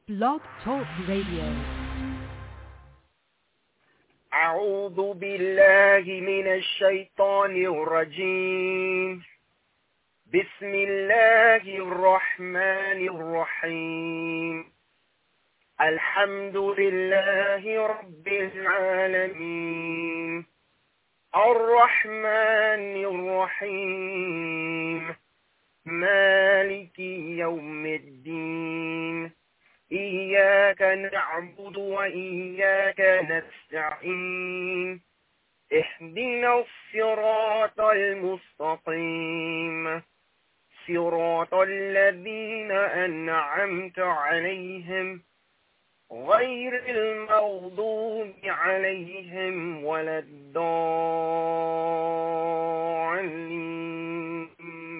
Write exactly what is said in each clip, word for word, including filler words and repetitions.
Blog Talk Radio. أعوذ بالله من الشيطان الرجيم. بسم الله الرحمن الرحيم. الحمد لله رب العالمين الرحمن الرحيم مالك يوم الدين إياك نعبد وإياك نستعين اهدنا الصراط المستقيم صراط الذين أنعمت عليهم غير المغضوب عليهم ولا الضالين.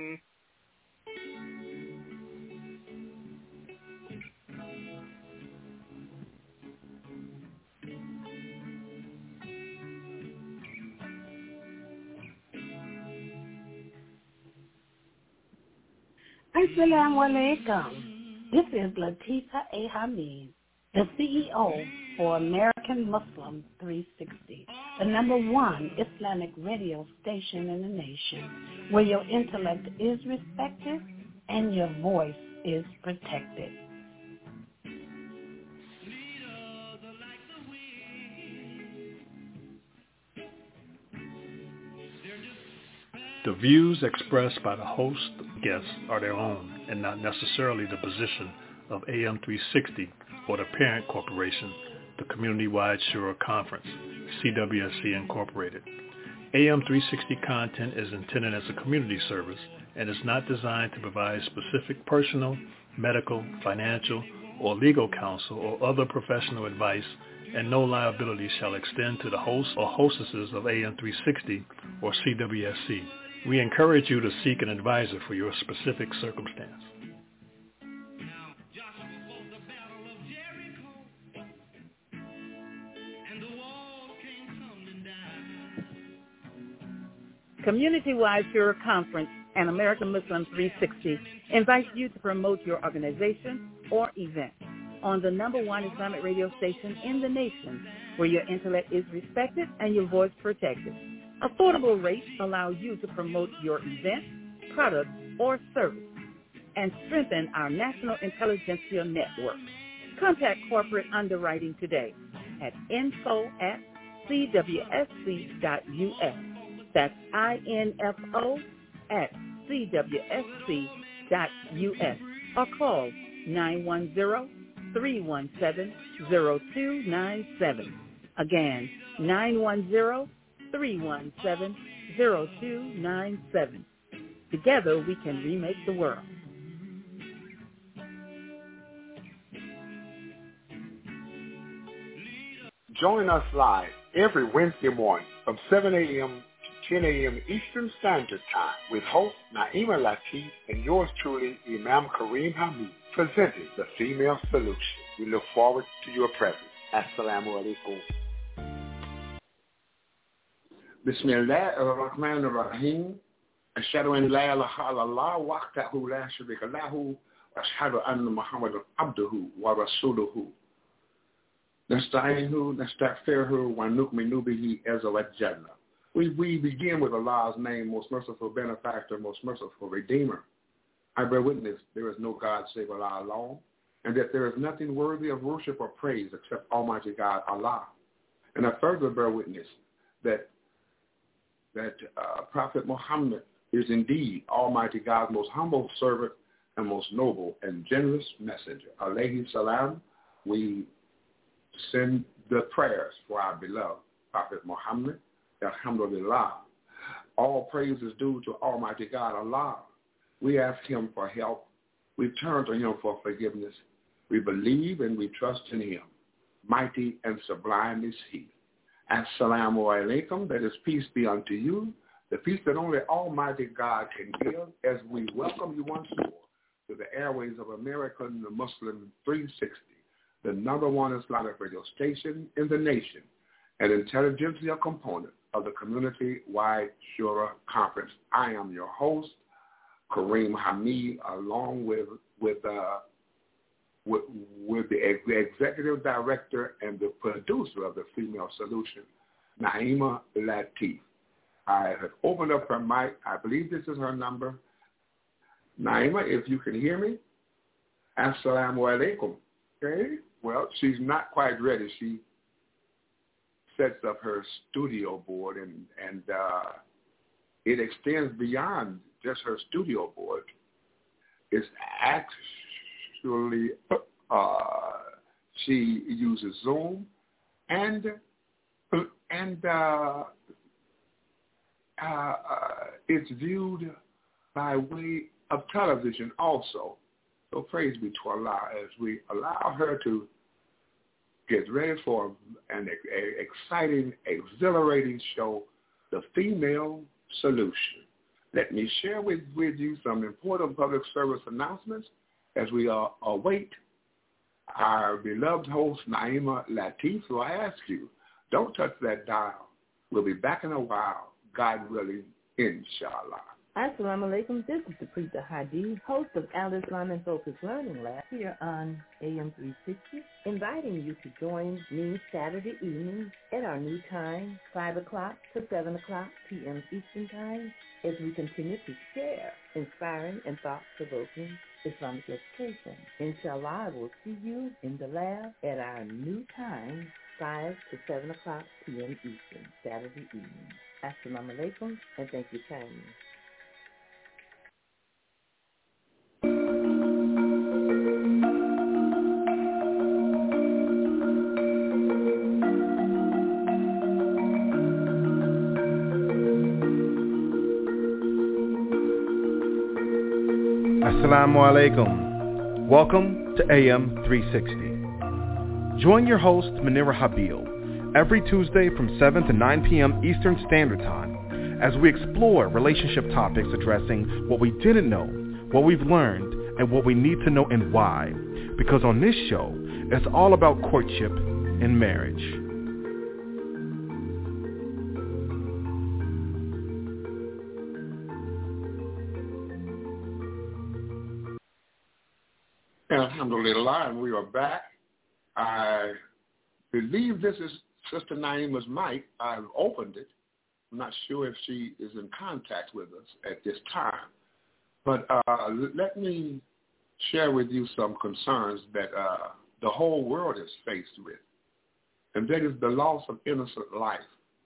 Assalamu alaikum. This is Latifa A. Hamid, the C E O for American Muslim three sixty, the number one Islamic radio station in the nation, where your intellect is respected and your voice is protected. The views expressed by the host guests are their own and not necessarily the position of A M three sixty or the parent corporation, the Community-Wide Shura Conference, C W S C Incorporated. A M three sixty content is intended as a community service and is not designed to provide specific personal, medical, financial, or legal counsel or other professional advice, and no liability shall extend to the host or hostesses of A M three sixty or C W S C. We encourage you to seek an advisor for your specific circumstance. Community-Wide Shura Conference and American Muslim three sixty invites you to promote your organization or event on the number one Islamic radio station in the nation, where your intellect is respected and your voice protected. Affordable rates allow you to promote your event, product, or service and strengthen our national intelligentsia network. Contact corporate underwriting today at info at c w s c dot u s. That's I N F O at c w s c dot u s or call nine one zero, three one seven, zero two nine seven. Again, nine one zero, three one seven, zero two nine seven. Together we can remake the world. Join us live every Wednesday morning from seven a.m. to ten a.m. Eastern Standard Time with host Naima Latif and yours truly, Imam Kareem Hamid, presenting The Female Solution. We look forward to your presence. Assalamu alaikum. Bismillah ar-Rahman ar-Rahim. Ashhadu an la ilaha illallah wahdahu la sharika lahu wa ashhadu anna Muhammadan abduhu wa rasuluhu. Nasta'inuhu nastaghfiruhu wa nu'minu bihi azza wa jalla. We we begin with Allah's name, most merciful benefactor, most merciful redeemer. I bear witness there is no God save Allah alone, and that there is nothing worthy of worship or praise except Almighty God Allah. And I further bear witness that that uh, Prophet Muhammad is indeed Almighty God's most humble servant and most noble and generous messenger. Alayhi salam. We send the prayers for our beloved Prophet Muhammad. Alhamdulillah. All praise is due to Almighty God Allah. We ask him for help. We turn to him for forgiveness. We believe and we trust in him. Mighty and sublime is he. Assalamu alaikum, that is peace be unto you, the peace that only Almighty God can give, as we welcome you once more to the airways of American Muslim three sixty, the number one Islamic radio station in the nation, an intelligentsia component of the Community-Wide Shura Conference. I am your host, Kareem Hamid, along with, with uh, with, with the, ex- the executive director and the producer of the Female Solution, Naima Latif. I have opened up her mic. I believe this is her number. Naima, if you can hear me, assalamu alaikum. Okay? Well, she's not quite ready. She sets up her studio board, and, and uh, it extends beyond just her studio board. It's actually, uh, she uses Zoom, and, and uh, uh, uh, it's viewed by way of television also. So praise be to Allah as we allow her to get ready for an exciting, exhilarating show, The Female Solution. Let me share with, with you some important public service announcements as we uh, await our beloved host, Naima Latif. So I ask you, don't touch that dial. We'll be back in a while, God willing, inshallah. Assalamu alaikum. This is the Preeta Hadi, host of Al Islam and Focus Learning Lab here on A M three sixty, inviting you to join me Saturday evening at our new time, five o'clock to seven o'clock p.m. Eastern Time, as we continue to share inspiring and thought-provoking Islamic education. Inshallah, I will see you in the lab at our new time, five to seven o'clock p.m. Eastern, Saturday evening. Assalamu alaikum, and thank you kindly. Assalamu alaikum. Welcome to A M three sixty. Join your host, Munira Habil, every Tuesday from seven to nine p.m. Eastern Standard Time as we explore relationship topics addressing what we didn't know, what we've learned, and what we need to know and why. Because on this show, it's all about courtship and marriage. Alhamdulillah, and we are back. I believe this is Sister Naima's mic. I've opened it. I'm not sure if she is in contact with us at this time. But uh, let me share with you some concerns that uh, the whole world is faced with, and that is the loss of innocent life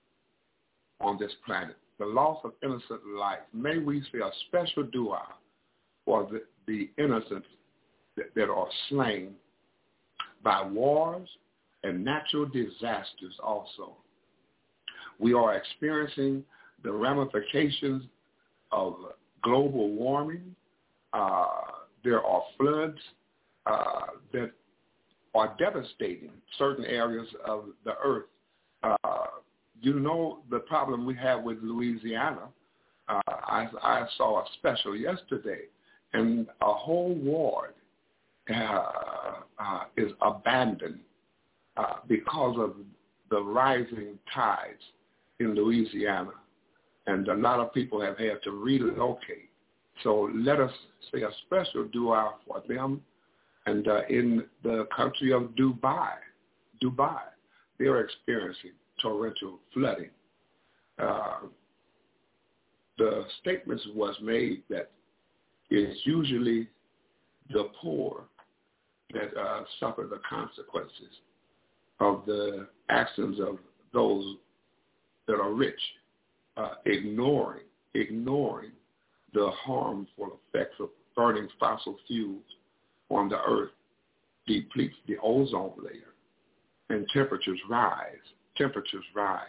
on this planet, the loss of innocent life. May we say a special dua for the, the innocent that, that are slain by wars and natural disasters also. We are experiencing the ramifications of global warming. Uh, there are floods uh, that are devastating certain areas of the earth. Uh, you know the problem we have with Louisiana. Uh, I, I saw a special yesterday, and a whole ward uh, uh, is abandoned uh, because of the rising tides in Louisiana, and a lot of people have had to relocate. So let us say a special dua for them. And uh, in the country of Dubai, Dubai, they're experiencing torrential flooding. Uh, the statements was made that it's usually the poor that uh, suffer the consequences of the actions of those that are rich, uh, ignoring, ignoring the harmful effects of burning fossil fuels on the earth depletes the ozone layer, and temperatures rise. Temperatures rise.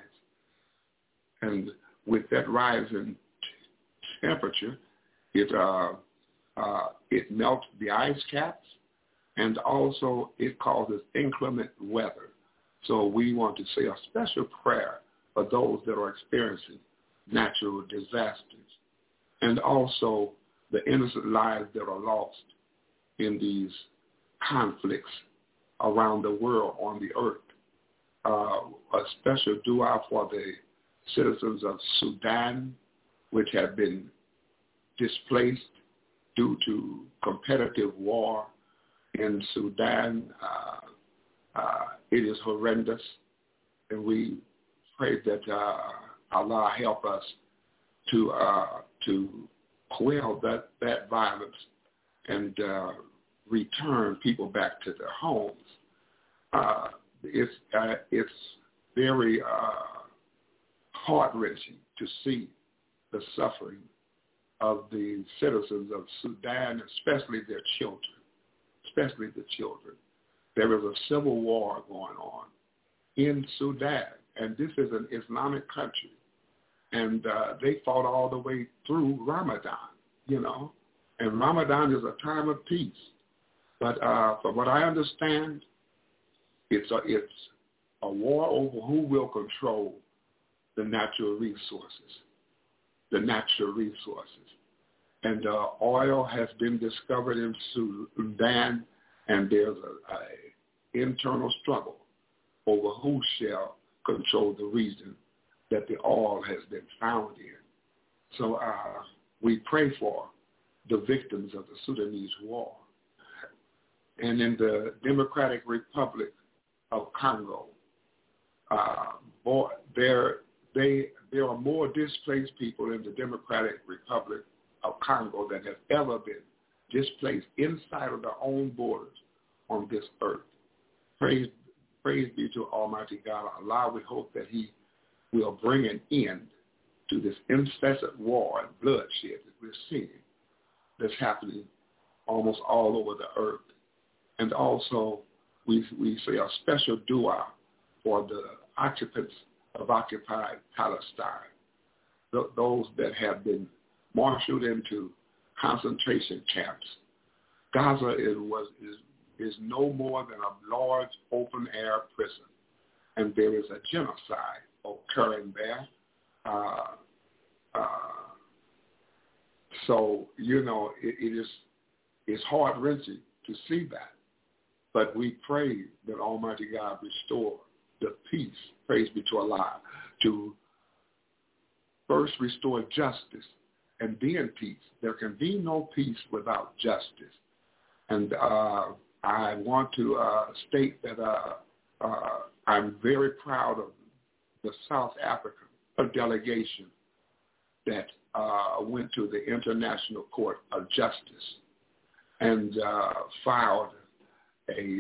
And with that rise in t- temperature, it, uh, uh, it melts the ice caps, and also it causes inclement weather. So we want to say a special prayer for those that are experiencing natural disasters, and also the innocent lives that are lost in these conflicts around the world on the earth. Uh, a special dua for the citizens of Sudan, which have been displaced due to competitive war in Sudan. Uh, uh, it is horrendous, and we pray that uh, Allah help us to uh, to quell that, that violence and uh, return people back to their homes. Uh, it's uh, it's very uh, heart-wrenching to see the suffering of the citizens of Sudan, especially their children, especially the children. There is a civil war going on in Sudan, and this is an Islamic country, and uh, they fought all the way through Ramadan, you know, and Ramadan is a time of peace. But uh, from what I understand, it's a, it's a war over who will control the natural resources, the natural resources. And uh, oil has been discovered in Sudan, and there's an internal struggle over who shall control the region that the oil has been found in. So uh, we pray for the victims of the Sudanese war. And in the Democratic Republic of Congo, uh, more, there, they, there are more displaced people in the Democratic Republic of Congo than have ever been displaced inside of their own borders on this earth. Praise, praise be to Almighty God. Allah, we hope that he will bring an end to this incessant war and bloodshed that we're seeing that's happening almost all over the earth. And also, we we say a special dua for the occupants of occupied Palestine, th- those that have been marshaled into concentration camps. Gaza is, was, is, is no more than a large open-air prison, and there is a genocide occurring there. Uh, uh, so, you know, it, it is it's heart-wrenching to see that. But we pray that Almighty God restore the peace, praise be to Allah, to first restore justice and then peace. There can be no peace without justice. And uh, I want to uh, state that uh, uh, I'm very proud of the South African delegation that uh, went to the International Court of Justice and uh, filed a,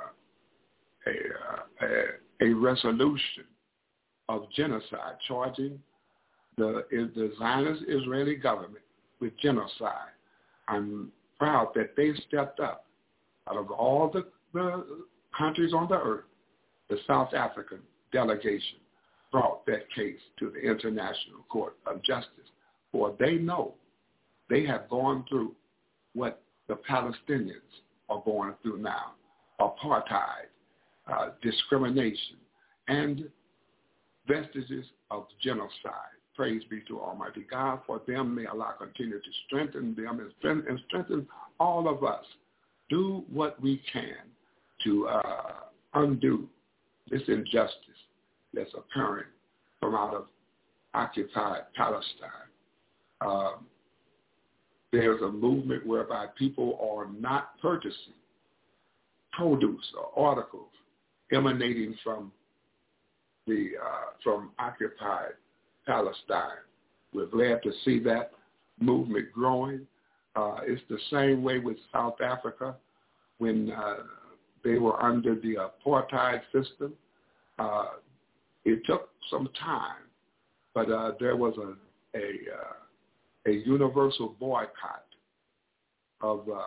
uh, a, a, a resolution of genocide charging the, the Zionist Israeli government with genocide. I'm proud that they stepped up. Out of all the, the countries on the earth, the South African delegation brought that case to the International Court of Justice, for they know they have gone through what the Palestinians are going through now, apartheid, uh, discrimination, and vestiges of genocide. Praise be to Almighty God. For them, may Allah continue to strengthen them and strengthen, and strengthen all of us. Do what we can to uh, undo this injustice that's occurring from out of occupied Palestine. Um, there's a movement whereby people are not purchasing produce or articles emanating from the uh, from occupied Palestine. We're glad to see that movement growing. Uh, it's the same way with South Africa when uh, they were under the apartheid system. Uh, it took some time, but uh, there was a a, uh, a universal boycott of uh,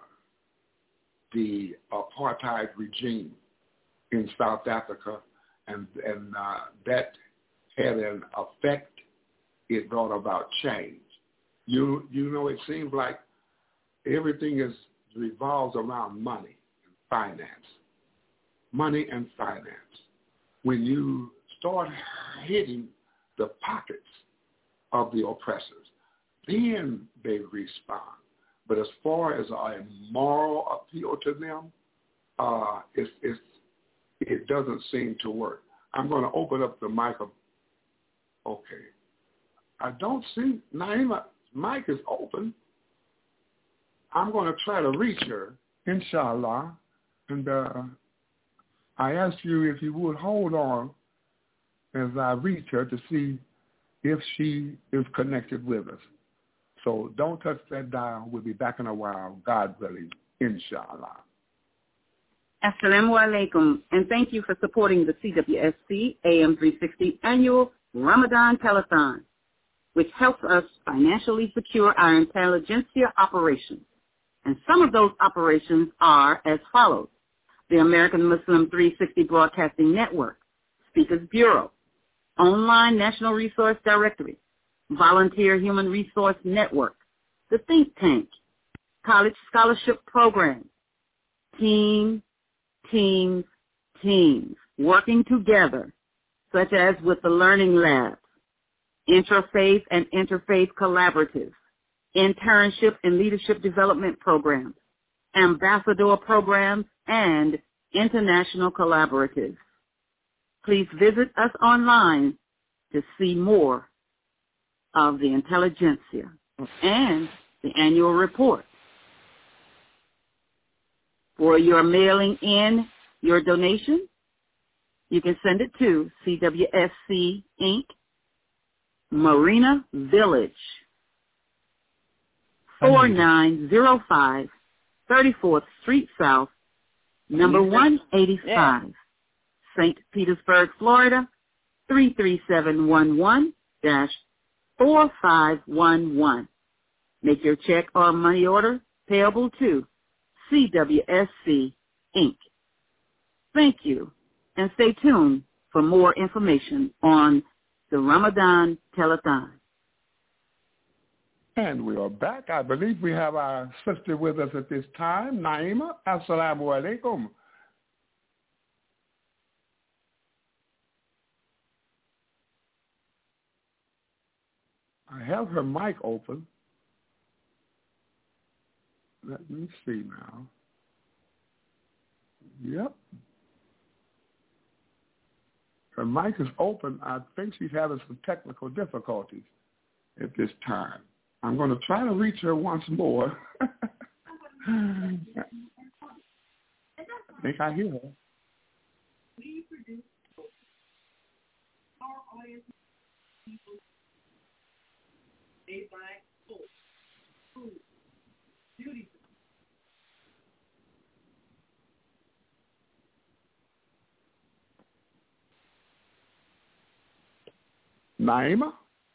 the apartheid regime in South Africa, and and uh, that had an effect. It brought about change. You you know, it seems like everything is revolves around money and finance. Money and finance. When you start hitting the pockets of the oppressors, then they respond. But as far as a moral appeal to them, uh, it's, it's, it doesn't seem to work. I'm going to open up the mic. Of, okay. I don't see Naima. Mic is open. I'm going to try to reach her. inshallah. And uh, I ask you if you would hold on as I reach her to see if she is connected with us. So don't touch that dial. We'll be back in a while, God willing, inshallah. Assalamu alaikum, and thank you for supporting the C W S C A M three sixty annual Ramadan Telethon, which helps us financially secure our intelligentsia operations. And some of those operations are as follows: the American Muslim three sixty Broadcasting Network, Speakers Bureau, Online National Resource Directory, Volunteer Human Resource Network, the Think Tank, College Scholarship Program, Team, Teams, Teams, working together, such as with the Learning Labs, Interfaith and Interfaith Collaboratives, Internship and Leadership Development Programs, Ambassador Programs, and International Collaboratives. Please visit us online to see more of the intelligentsia and the annual report. For your mailing in your donation, you can send it to C W S C Incorporated, Marina Village, forty-nine oh five, thirty-fourth Street South, number one eighty-five, Saint Petersburg, Florida, three three seven one one dash four five one one. Make your check or money order payable to C W S C Incorporated. Thank you, and stay tuned for more information on the Ramadan Telethon. And we are back. I believe we have our sister with us at this time, Naima. Assalamu alaikum. I have her mic open. Let me see now. Yep. Her mic is open. I think she's having some technical difficulties at this time. I'm going to try to reach her once more. I think I hear her. Naima?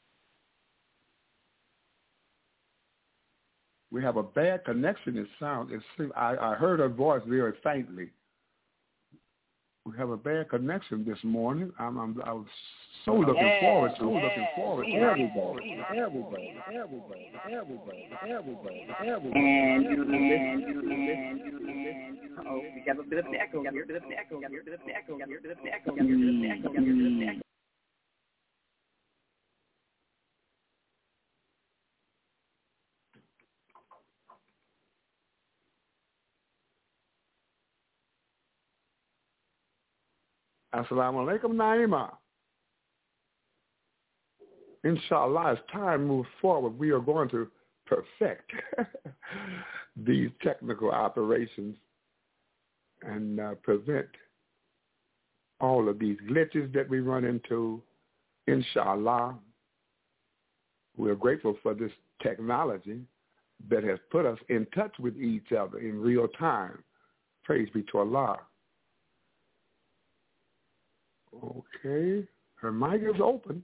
We have a bad connection. It sounds. It, I, I heard her voice very faintly. We have a bad connection this morning. I'm, I'm, I was so looking yeah, forward to, yeah, looking forward to everybody, everybody, everybody, everybody, everybody, everybody. And you listen, you listen, you listen. Oh, we got a bit of an echo here, bit of an echo here, bit of an echo here, bit of an echo here, bit of an echo here, bit of an echo. Assalamu alaikum, Naima. Inshallah, as time moves forward, we are going to perfect these technical operations and uh, prevent all of these glitches that we run into. Inshallah, we're grateful for this technology that has put us in touch with each other in real time. Praise be to Allah. Okay, her mic is open.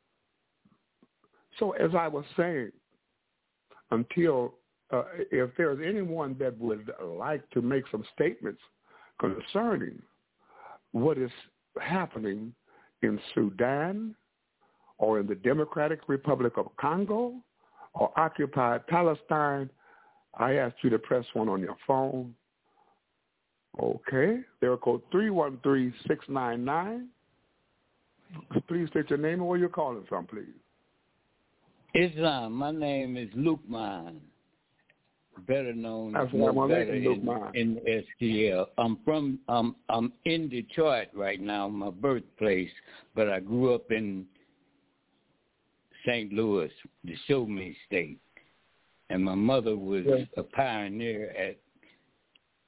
So as I was saying, until uh, if there's anyone that would like to make some statements concerning what is happening in Sudan or in the Democratic Republic of Congo or occupied Palestine, I ask you to press one on your phone. Okay, area code three one three, six nine nine. Please state your name and where you're calling from, please. Islam. My name is Lukman, better known as better in, in S T L. I'm from I'm I'm in Detroit right now, my birthplace, but I grew up in Saint Louis, the Show Me State, and my mother was yeah. a pioneer at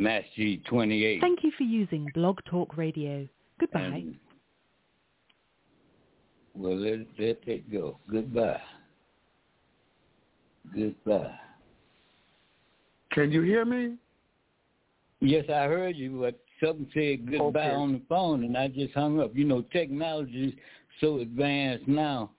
Master twenty-eight. Thank you for using Blog Talk Radio. Goodbye. And, well, let, let it go. Goodbye. Goodbye. Can you hear me? Yes, I heard you, but something said goodbye Okay. on the phone, and I just hung up. You know, technology is so advanced now.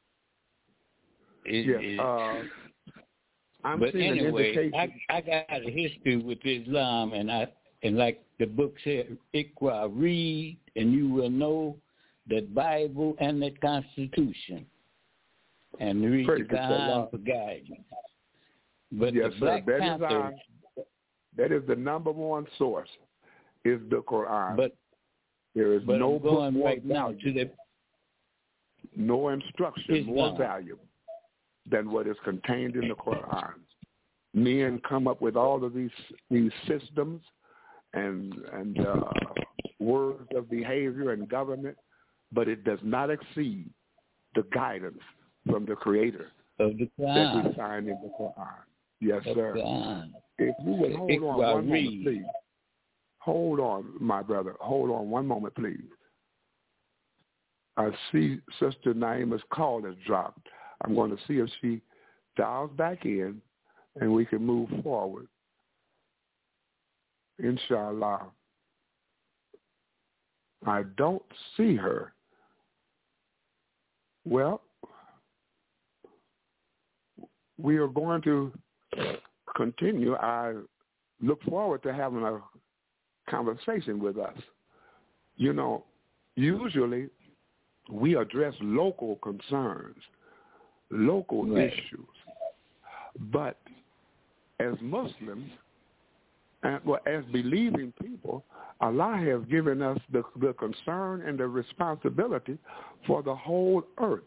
It, yes. it, Uh, I'm but seeing anyway, an indication. I, I got a history with Islam, and I and like the book said, Iqra, read, and you will know that Bible and that Constitution, and read Praise the the Quran Lord. for guidance. But Yes, the sir. Black That is Panthers, our, that is the number one source, is the Quran. but there is but no I'm book going more right now valuable, to the no instruction more Islam. valuable than what is contained in the Quran. Men come up with all of these these systems and and uh, words of behavior and government, but it does not exceed the guidance from the Creator of the that Quran. we find in the Quran. Yes, Of sir. Quran. If you would hold on Iqra, one moment, read. please. Hold on, my brother. Hold on one moment, please. I see Sister Naima's call has dropped. I'm going to see if she dials back in and we can move forward. Inshallah. I don't see her. Well, we are going to continue. I look forward to having a conversation with us. You know, usually we address local concerns, local Right. issues. But as Muslims, and well, as believing people, Allah has given us the, the concern and the responsibility for the whole earth.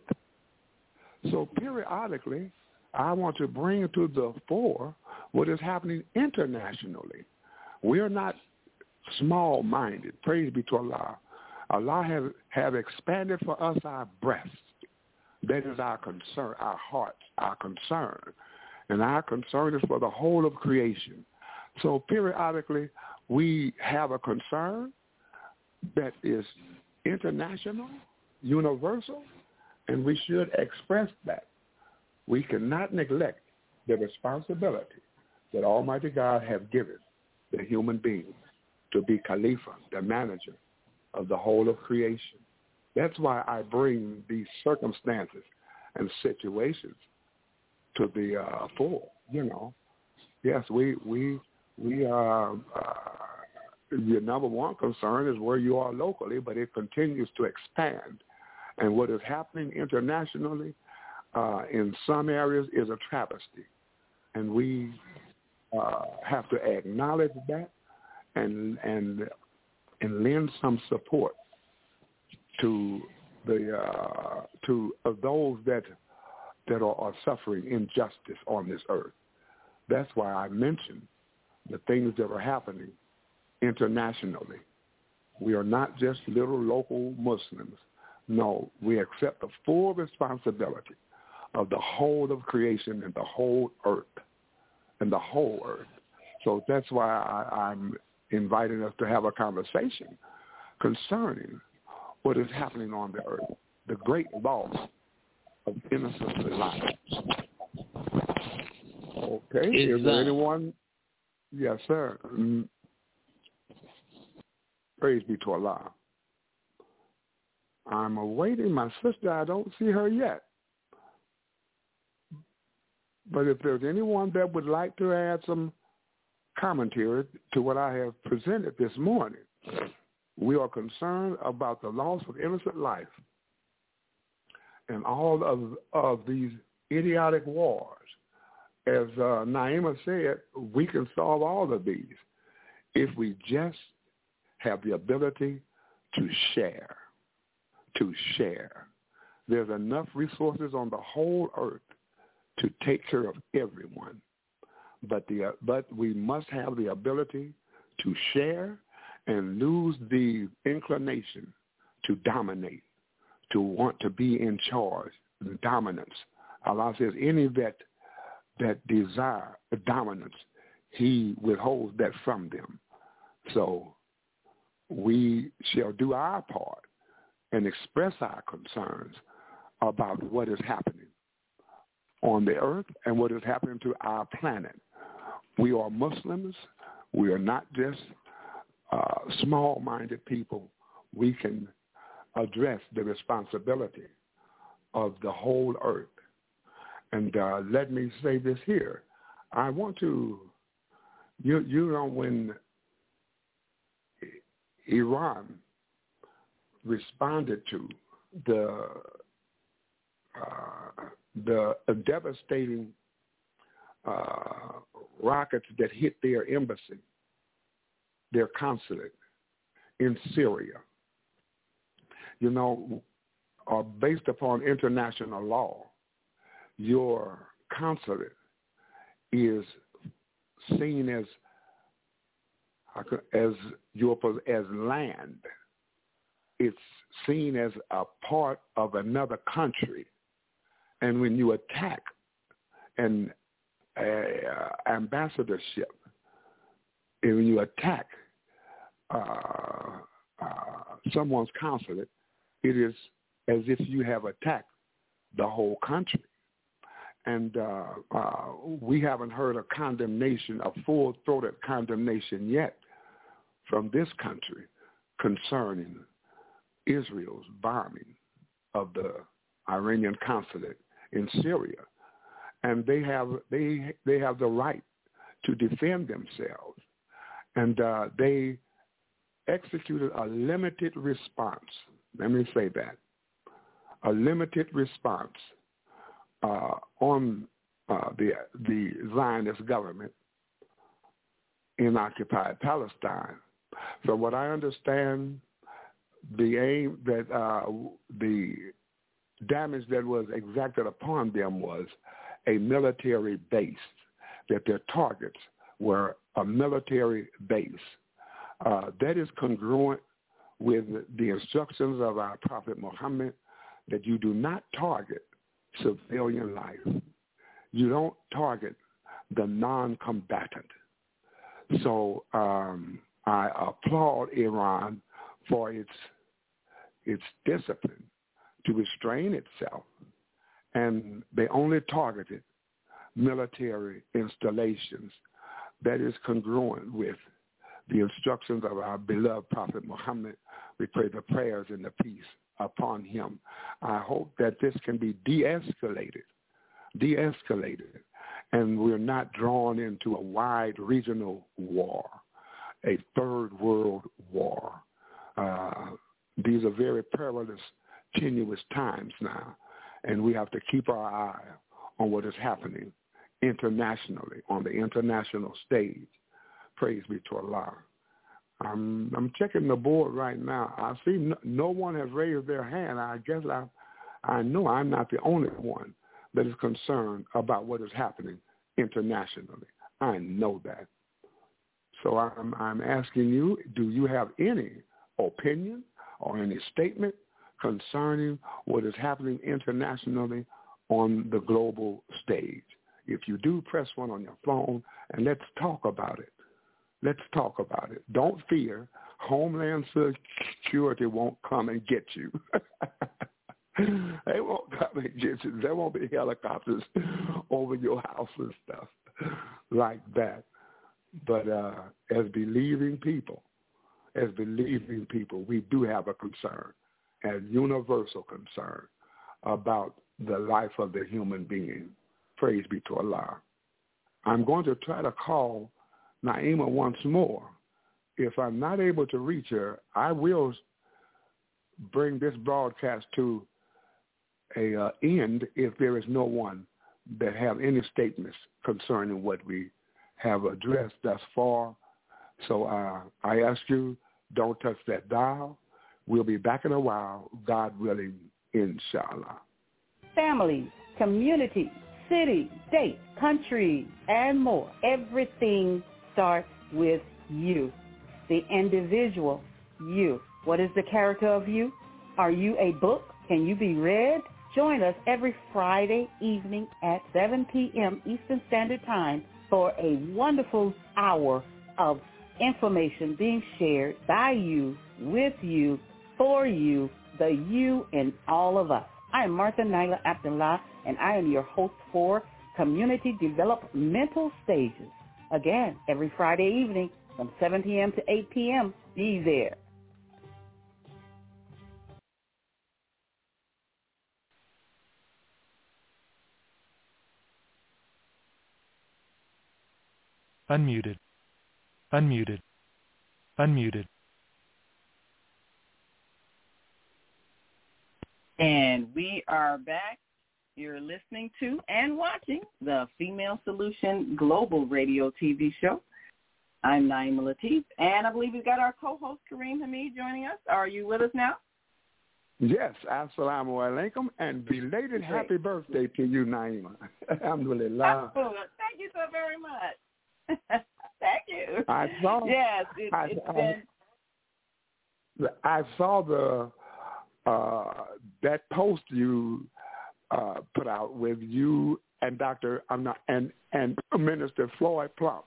So periodically, I want to bring to the fore what is happening internationally. We are not small-minded. Praise be to Allah. Allah has have expanded for us our breast. That is our concern, our hearts, our concern. And our concern is for the whole of creation. So periodically, we have a concern that is international, universal, and we should express that. We cannot neglect the responsibility that Almighty God has given the human being to be Khalifa, the manager of the whole of creation. That's why I bring these circumstances and situations to the uh, fore. You know, yes, we we we are. Uh, your number one concern is where you are locally, but it continues to expand. And what is happening internationally uh, in some areas is a travesty, and we uh, have to acknowledge that and and and lend some support to the uh, to uh, those that that are, are suffering injustice on this earth. That's why I mentioned the things that are happening internationally. We are not just little local Muslims. No, we accept the full responsibility of the whole of creation and the whole earth, and the whole earth. So that's why I, I'm inviting us to have a conversation concerning what is happening on the earth, the great loss of innocent lives. Okay, is there anyone? Yes, sir. Mm. Praise be to Allah. I'm awaiting my sister. I don't see her yet. But if there's anyone that would like to add some commentary to what I have presented this morning, we are concerned about the loss of innocent life and all of, of these idiotic wars. As uh, Naima said, we can solve all of these if we just have the ability to share, to share. There's enough resources on the whole earth to take care of everyone. But the uh, but we must have the ability to share and lose the inclination to dominate, to want to be in charge, the dominance. Allah says any that that desire dominance, he withholds that from them. So we shall do our part and express our concerns about what is happening on the earth and what is happening to our planet. We are Muslims. We are not just uh, small-minded people. We can address the responsibility of the whole earth. And uh, let me say this here. I want to, you, you know, when Iran responded to the uh, the uh, devastating uh, rockets that hit their embassy, their consulate in Syria, you know, are based upon international law. Your consulate is seen as as your as land. It's seen as a part of another country, and when you attack an uh, ambassadorship, and when you attack uh, uh, someone's consulate, it is as if you have attacked the whole country. And uh, uh, we haven't heard a condemnation, a full-throated condemnation yet from this country concerning Israel's bombing of the Iranian consulate in Syria. And they have they they have the right to defend themselves. And uh, they executed a limited response. Let me say that. A limited response uh, on uh, the the Zionist government in occupied Palestine. From what I understand, the aim that uh, the damage that was exacted upon them was a military base, that their targets were a military base. Uh, that is congruent with the instructions of our Prophet Muhammad that you do not target civilian life. You don't target the non-combatant. So um, I applaud Iran for its its discipline to restrain itself, and they only targeted military installations. That is congruent with the instructions of our beloved Prophet Muhammad. We pray the prayers and the peace upon him. I hope that this can be de-escalated, de-escalated, and we're not drawn into a wide regional war, a third world war. Uh, these are very perilous, tenuous times now, and we have to keep our eye on what is happening internationally, on the international stage. Praise be to Allah. I'm, I'm checking the board right now. I see no, no one has raised their hand. I guess I, I know I'm not the only one that is concerned about what is happening internationally. I know that. So I'm, I'm asking you, do you have any opinion or any statement concerning what is happening internationally on the global stage? If you do, press one on your phone and let's talk about it. Let's talk about it. Don't fear. Homeland Security won't come and get you. They won't come and get you. There won't be helicopters over your house and stuff like that. But uh, as believing people, as believing people, we do have a concern, a universal concern about the life of the human being. Praise be to Allah. I'm going to try to call Naima once more. If I'm not able to reach her, I will bring this broadcast to a uh, end if there is no one that have any statements concerning what we have addressed thus far. So uh, I ask you, don't touch that dial. We'll be back in a while, God willing, inshallah. Families, communities, cities, states, countries, and more. Everything starts with you, the individual you. What is the character of you? Are you a book? Can you be read? Join us every Friday evening at seven p.m. Eastern Standard Time for a wonderful hour of information being shared by you, with you, for you, the you and all of us. I am Martha Naila Abdullah, and I am your host for Community Developmental Stages. Again, every Friday evening from seven p.m. to eight p.m. Be there. Unmuted. Unmuted. Unmuted. And we are back. You're listening to and watching the Female Solution Global Radio T V show. I'm Naima Latif, and I believe we've got our co-host Kareem Hamid joining us. Are you with us now? Yes, assalamu alaikum, and belated Great. Happy birthday to you, Naima. Alhamdulillah. Thank you so very much. Thank you. I saw. Yes, it, I, it's I, been. I saw the uh, that post you uh, put out with you and Doctor I'm not and and Minister Floyd Plump.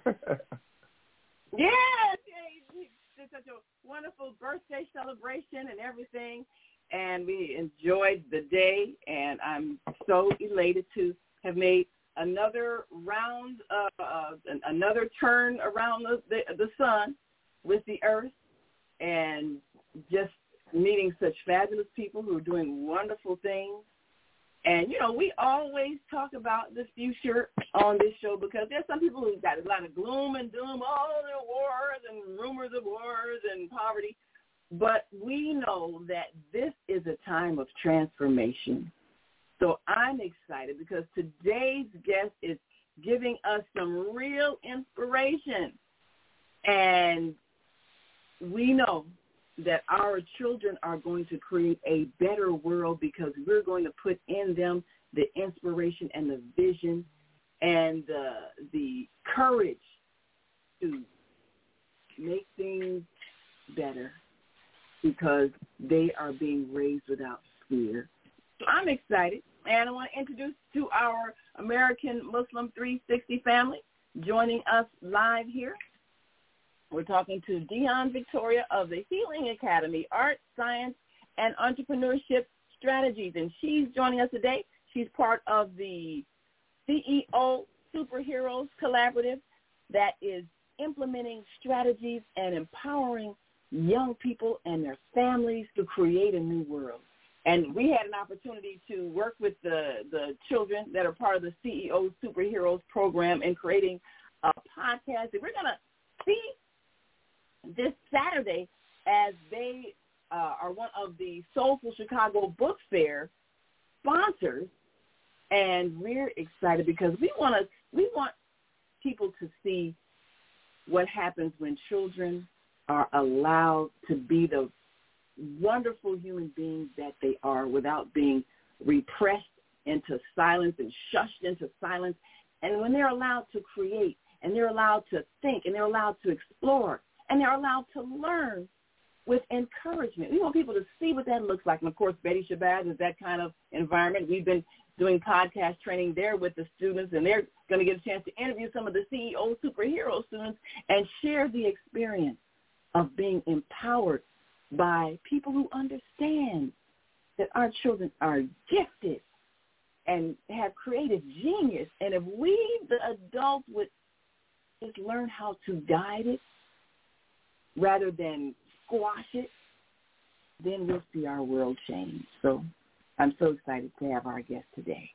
Yes, he did such a wonderful birthday celebration and everything, and we enjoyed the day, and I'm so elated to have made another round, uh, uh, another turn around the, the, the sun with the earth, and just meeting such fabulous people who are doing wonderful things. And, you know, we always talk about the future on this show because there's some people who've got a lot of gloom and doom, all the wars and rumors of wars and poverty. But we know that this is a time of transformation. So I'm excited because today's guest is giving us some real inspiration. And we know that our children are going to create a better world because we're going to put in them the inspiration and the vision and the, the courage to make things better because they are being raised without fear. So I'm excited, and I want to introduce to our American Muslim three sixty family joining us live here. We're talking to Dion Victoria of the Healing Academy, Art, Science, and Entrepreneurship Strategies, and she's joining us today. She's part of the C E O Superheroes Collaborative that is implementing strategies and empowering young people and their families to create a new world. And we had an opportunity to work with the, the children that are part of the C E O Superheroes program in creating a podcast that we're going to see this Saturday as they uh, are one of the Soulful Chicago Book Fair sponsors, and we're excited because we want to we want people to see what happens when children are allowed to be the wonderful human beings that they are without being repressed into silence and shushed into silence, and when they're allowed to create and they're allowed to think and they're allowed to explore and they're allowed to learn with encouragement. We want people to see what that looks like. And, of course, Betty Shabazz is that kind of environment. We've been doing podcast training there with the students, and they're going to get a chance to interview some of the C E O Superhero students and share the experience of being empowered by people who understand that our children are gifted and have creative genius. And if we, the adults, would just learn how to guide it, rather than squash it, then we'll see our world change. So I'm so excited to have our guest today.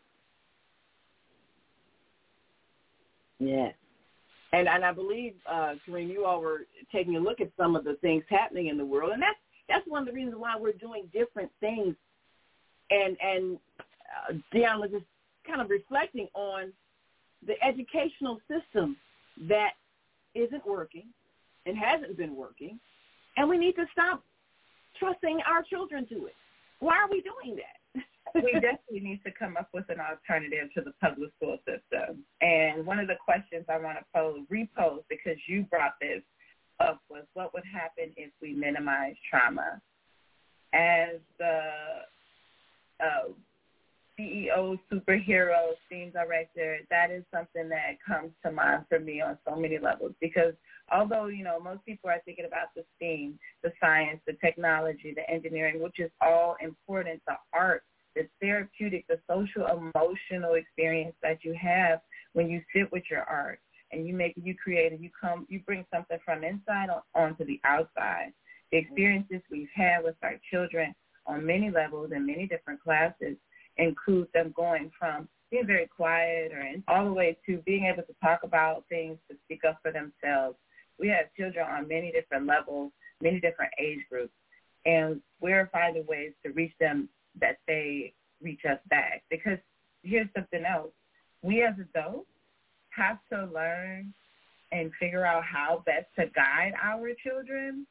Yes. And and I believe, uh, Kareem, you all were taking a look at some of the things happening in the world, and that's that's one of the reasons why we're doing different things. And, and uh, Dion was just kind of reflecting on the educational system that isn't working and hasn't been working, and we need to stop trusting our children to it. Why are we doing that? We definitely need to come up with an alternative to the public school system. And one of the questions I want to pose, repose, because you brought this up, was what would happen if we minimize trauma? As the uh, C E O, superhero, theme director, that is something that comes to mind for me on so many levels because although, you know, most people are thinking about the STEAM, the science, the technology, the engineering, which is all important, the art, the therapeutic, the social, emotional experience that you have when you sit with your art and you make, you create, and you come, you bring something from inside on, onto the outside. The experiences we've had with our children on many levels and many different classes include them going from being very quiet or in, all the way to being able to talk about things, to speak up for themselves. We have children on many different levels, many different age groups, and we're finding ways to reach them that they reach us back. Because here's something else. We as adults have to learn and figure out how best to guide our children,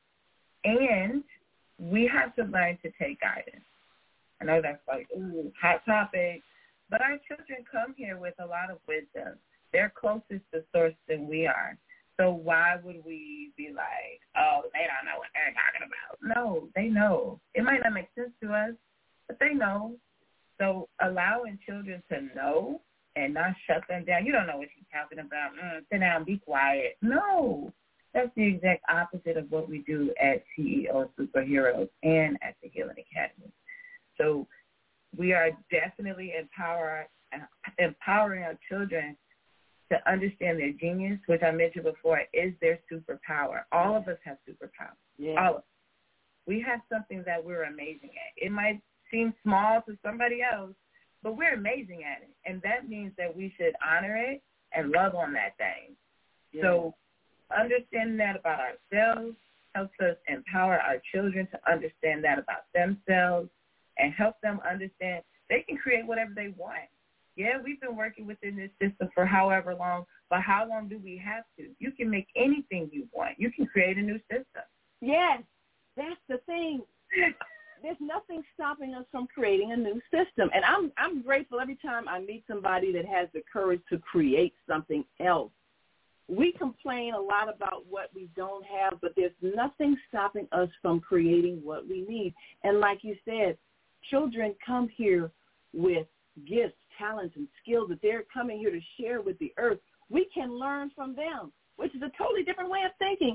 and we have to learn to take guidance. I know that's like, ooh, hot topic, but our children come here with a lot of wisdom. They're closest to source than we are. So why would we be like, oh, they don't know what they're talking about? No, they know. It might not make sense to us, but they know. So allowing children to know and not shut them down. You don't know what you're talking about. Mm, sit down, be quiet. No. That's the exact opposite of what we do at C E O Superheroes and at the Healing Academy. So we are definitely empower, empowering our children to understand their genius, which I mentioned before, is their superpower. All of us have superpowers. Yeah. All of us. We have something that we're amazing at. It might seem small to somebody else, but we're amazing at it. And that means that we should honor it and love on that thing. Yeah. So understanding that about ourselves helps us empower our children to understand that about themselves and help them understand they can create whatever they want. Yeah, we've been working within this system for however long, but how long do we have to? You can make anything you want. You can create a new system. Yes, that's the thing. There's nothing stopping us from creating a new system. And I'm I'm grateful every time I meet somebody that has the courage to create something else. We complain a lot about what we don't have, but there's nothing stopping us from creating what we need. And like you said, children come here with gifts, talents, and skills that they're coming here to share with the earth. We can learn from them, which is a totally different way of thinking.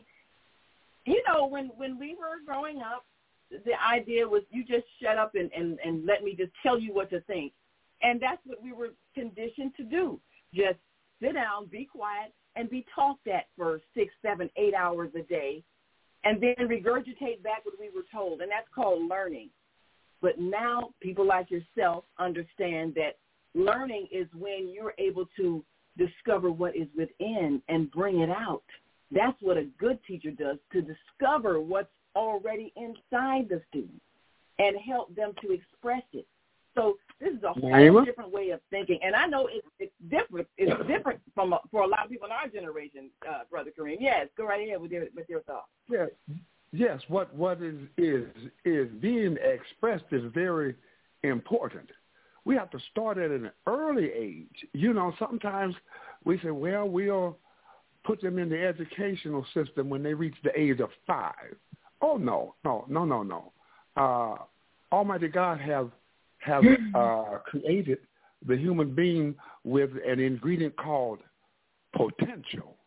You know, when, when we were growing up, the idea was you just shut up and, and, and let me just tell you what to think. And that's what we were conditioned to do. Just sit down, be quiet, and be talked at for six, seven, eight hours a day, and then regurgitate back what we were told. And that's called learning. But now people like yourself understand that learning is when you're able to discover what is within and bring it out. That's what a good teacher does, to discover what's already inside the student and help them to express it. So this is a whole Naima? different way of thinking, and I know it's, it's different. It's different from a, for a lot of people in our generation, uh, Brother Kareem. Yes, go right ahead with your with your thoughts. Yes, yes. What what is is is being expressed is very important. We have to start at an early age. You know, sometimes we say, well, we'll put them in the educational system when they reach the age of five. Oh no, no, no, no, no. Uh, Almighty God have have uh, created the human being with an ingredient called potential.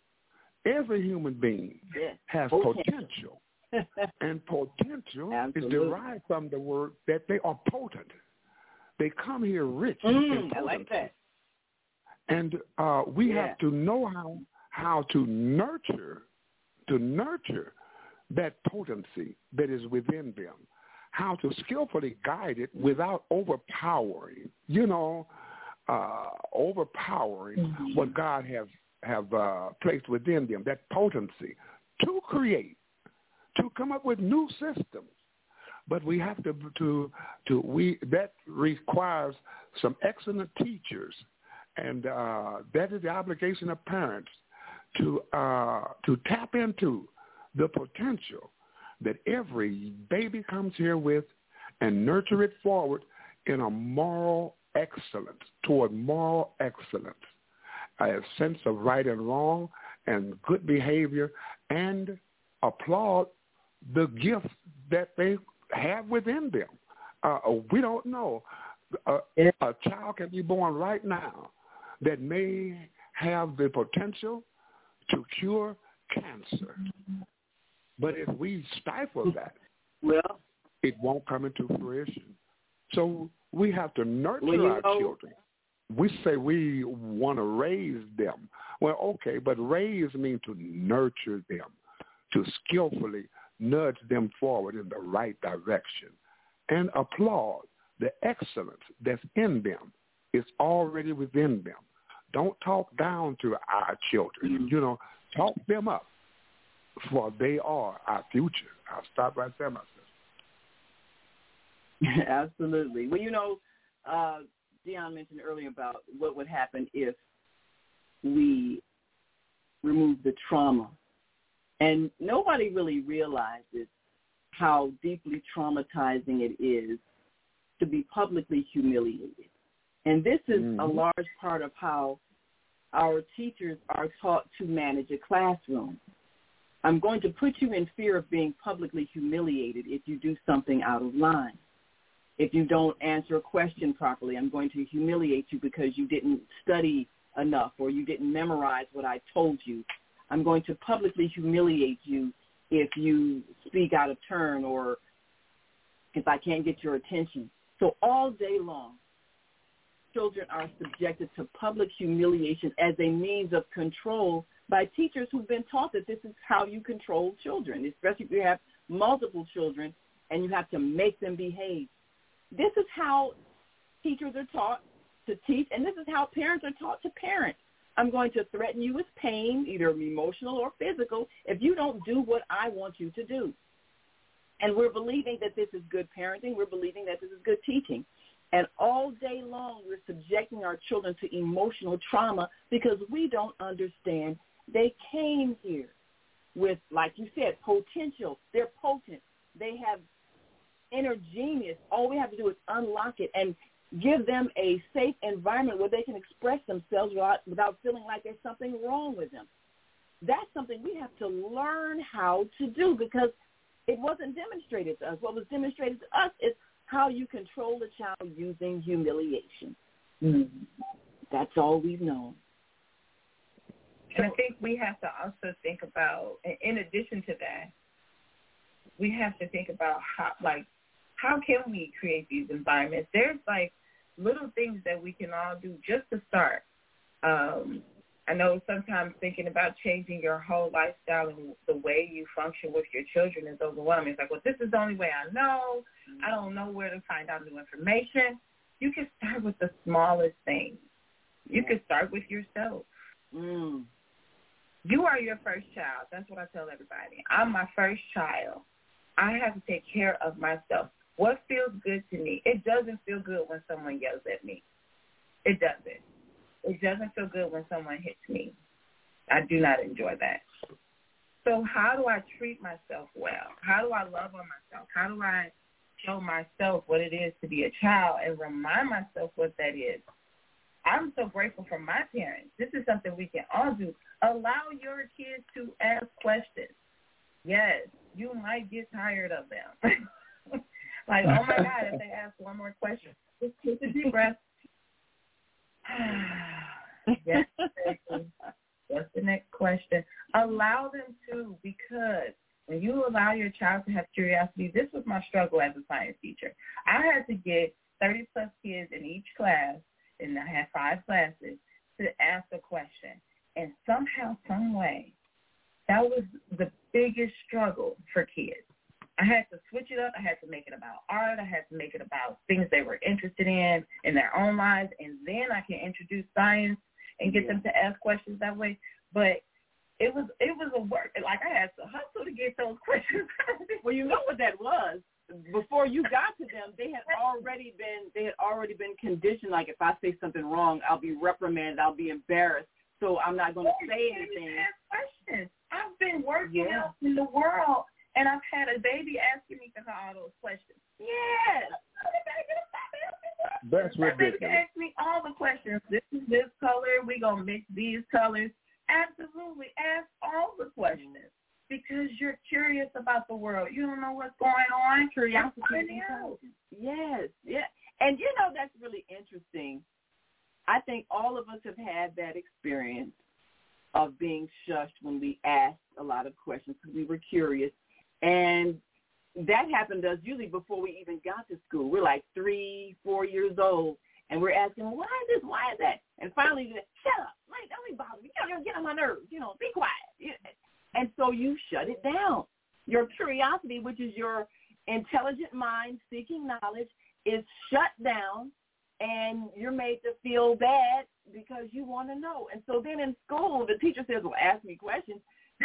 Every human being yes. has potential. And potential Absolutely. is derived from the word that they are potent. They come here rich. Mm, I like that. And uh, we yeah. have to know how how to nurture, to nurture that potency that is within them. How to skillfully guide it without overpowering, you know, uh, overpowering mm-hmm. what God has have uh, placed within them, that potency to create, to come up with new systems. But we have to, to, to we that requires some excellent teachers, and uh, that is the obligation of parents to uh, to tap into the potential that every baby comes here with and nurture it forward in a moral excellence, toward moral excellence, a sense of right and wrong and good behavior, and applaud the gifts that they have within them. Uh, we don't know. A, a child can be born right now that may have the potential to cure cancer. But if we stifle that, well, it won't come into fruition. So we have to nurture well, our know, children. We say we want to raise them. Well, okay, but raise means to nurture them, to skillfully nudge them forward in the right direction, and applaud the excellence that's in them. It's already within them. Don't talk down to our children. You know, talk them up, for they are our future. I'll stop right there, myself. Absolutely. Well, you know, uh, Dion mentioned earlier about what would happen if we remove the trauma. And nobody really realizes how deeply traumatizing it is to be publicly humiliated. And this is mm-hmm. a large part of how our teachers are taught to manage a classroom. I'm going to put you in fear of being publicly humiliated if you do something out of line. If you don't answer a question properly, I'm going to humiliate you because you didn't study enough or you didn't memorize what I told you. I'm going to publicly humiliate you if you speak out of turn or if I can't get your attention. So all day long, children are subjected to public humiliation as a means of control by teachers who've been taught that this is how you control children, especially if you have multiple children and you have to make them behave. This is how teachers are taught to teach, and this is how parents are taught to parent. I'm going to threaten you with pain, either emotional or physical, if you don't do what I want you to do. And we're believing that this is good parenting. We're believing that this is good teaching. And all day long, we're subjecting our children to emotional trauma because we don't understand they came here with, like you said, potential. They're potent. They have inner genius. All we have to do is unlock it and give them a safe environment where they can express themselves without, without feeling like there's something wrong with them. That's something we have to learn how to do because it wasn't demonstrated to us. What was demonstrated to us is how you control a child using humiliation. Mm-hmm. That's all we've known. And I think we have to also think about, in addition to that, we have to think about how, like, how can we create these environments? There's, like, little things that we can all do just to start. Um, I know sometimes thinking about changing your whole lifestyle and the way you function with your children is overwhelming. It's like, well, this is the only way I know. I don't know where to find out new information. You can start with the smallest things. You can start with yourself. Mm. You are your first child. That's what I tell everybody. I'm my first child. I have to take care of myself. What feels good to me? It doesn't feel good when someone yells at me. It doesn't. It doesn't feel good when someone hits me. I do not enjoy that. So how do I treat myself well? How do I love on myself? How do I show myself what it is to be a child and remind myself what that is? I'm so grateful for my parents. This is something we can all do. Allow your kids to ask questions. Yes, you might get tired of them. Like, oh, my God, if they ask one more question, just take a deep breath. Yes, what's the next question? Allow them to, because when you allow your child to have curiosity, this was my struggle as a science teacher. I had to get thirty-plus kids in each class, and I had five classes, to ask a question. And somehow, some way, that was the biggest struggle for kids. I had to switch it up. I had to make it about art. I had to make it about things they were interested in in their own lives, and then I can introduce science and get them to ask questions that way. But it was it was a work. Like, I had to hustle to get those questions. Well, you know what that was. Before you got to them, they had already been they had already been conditioned. Like, if I say something wrong, I'll be reprimanded. I'll be embarrassed. So I'm not going to say anything. Ask questions. I've been working yeah. out in the world. And I've had a baby asking me to all those questions. Yes. That's ridiculous. Baby can ask me all the questions. This is this color. We're going to mix these colors. Absolutely. Ask all the questions because you're curious about the world. You don't know what's going on. Curiosity. Yes. Yeah. And, you know, that's really interesting. I think all of us have had that experience of being shushed when we asked a lot of questions because we were curious. And that happened to us usually before we even got to school. We're like three, four years old, and we're asking, why is this, why is that? And finally, you shut up. Like, don't be bothering me. You know, get on my nerves. You know, be quiet. And so you shut it down. Your curiosity, which is your intelligent mind seeking knowledge, is shut down, and you're made to feel bad because you want to know. And so then in school, the teacher says, well, ask me questions.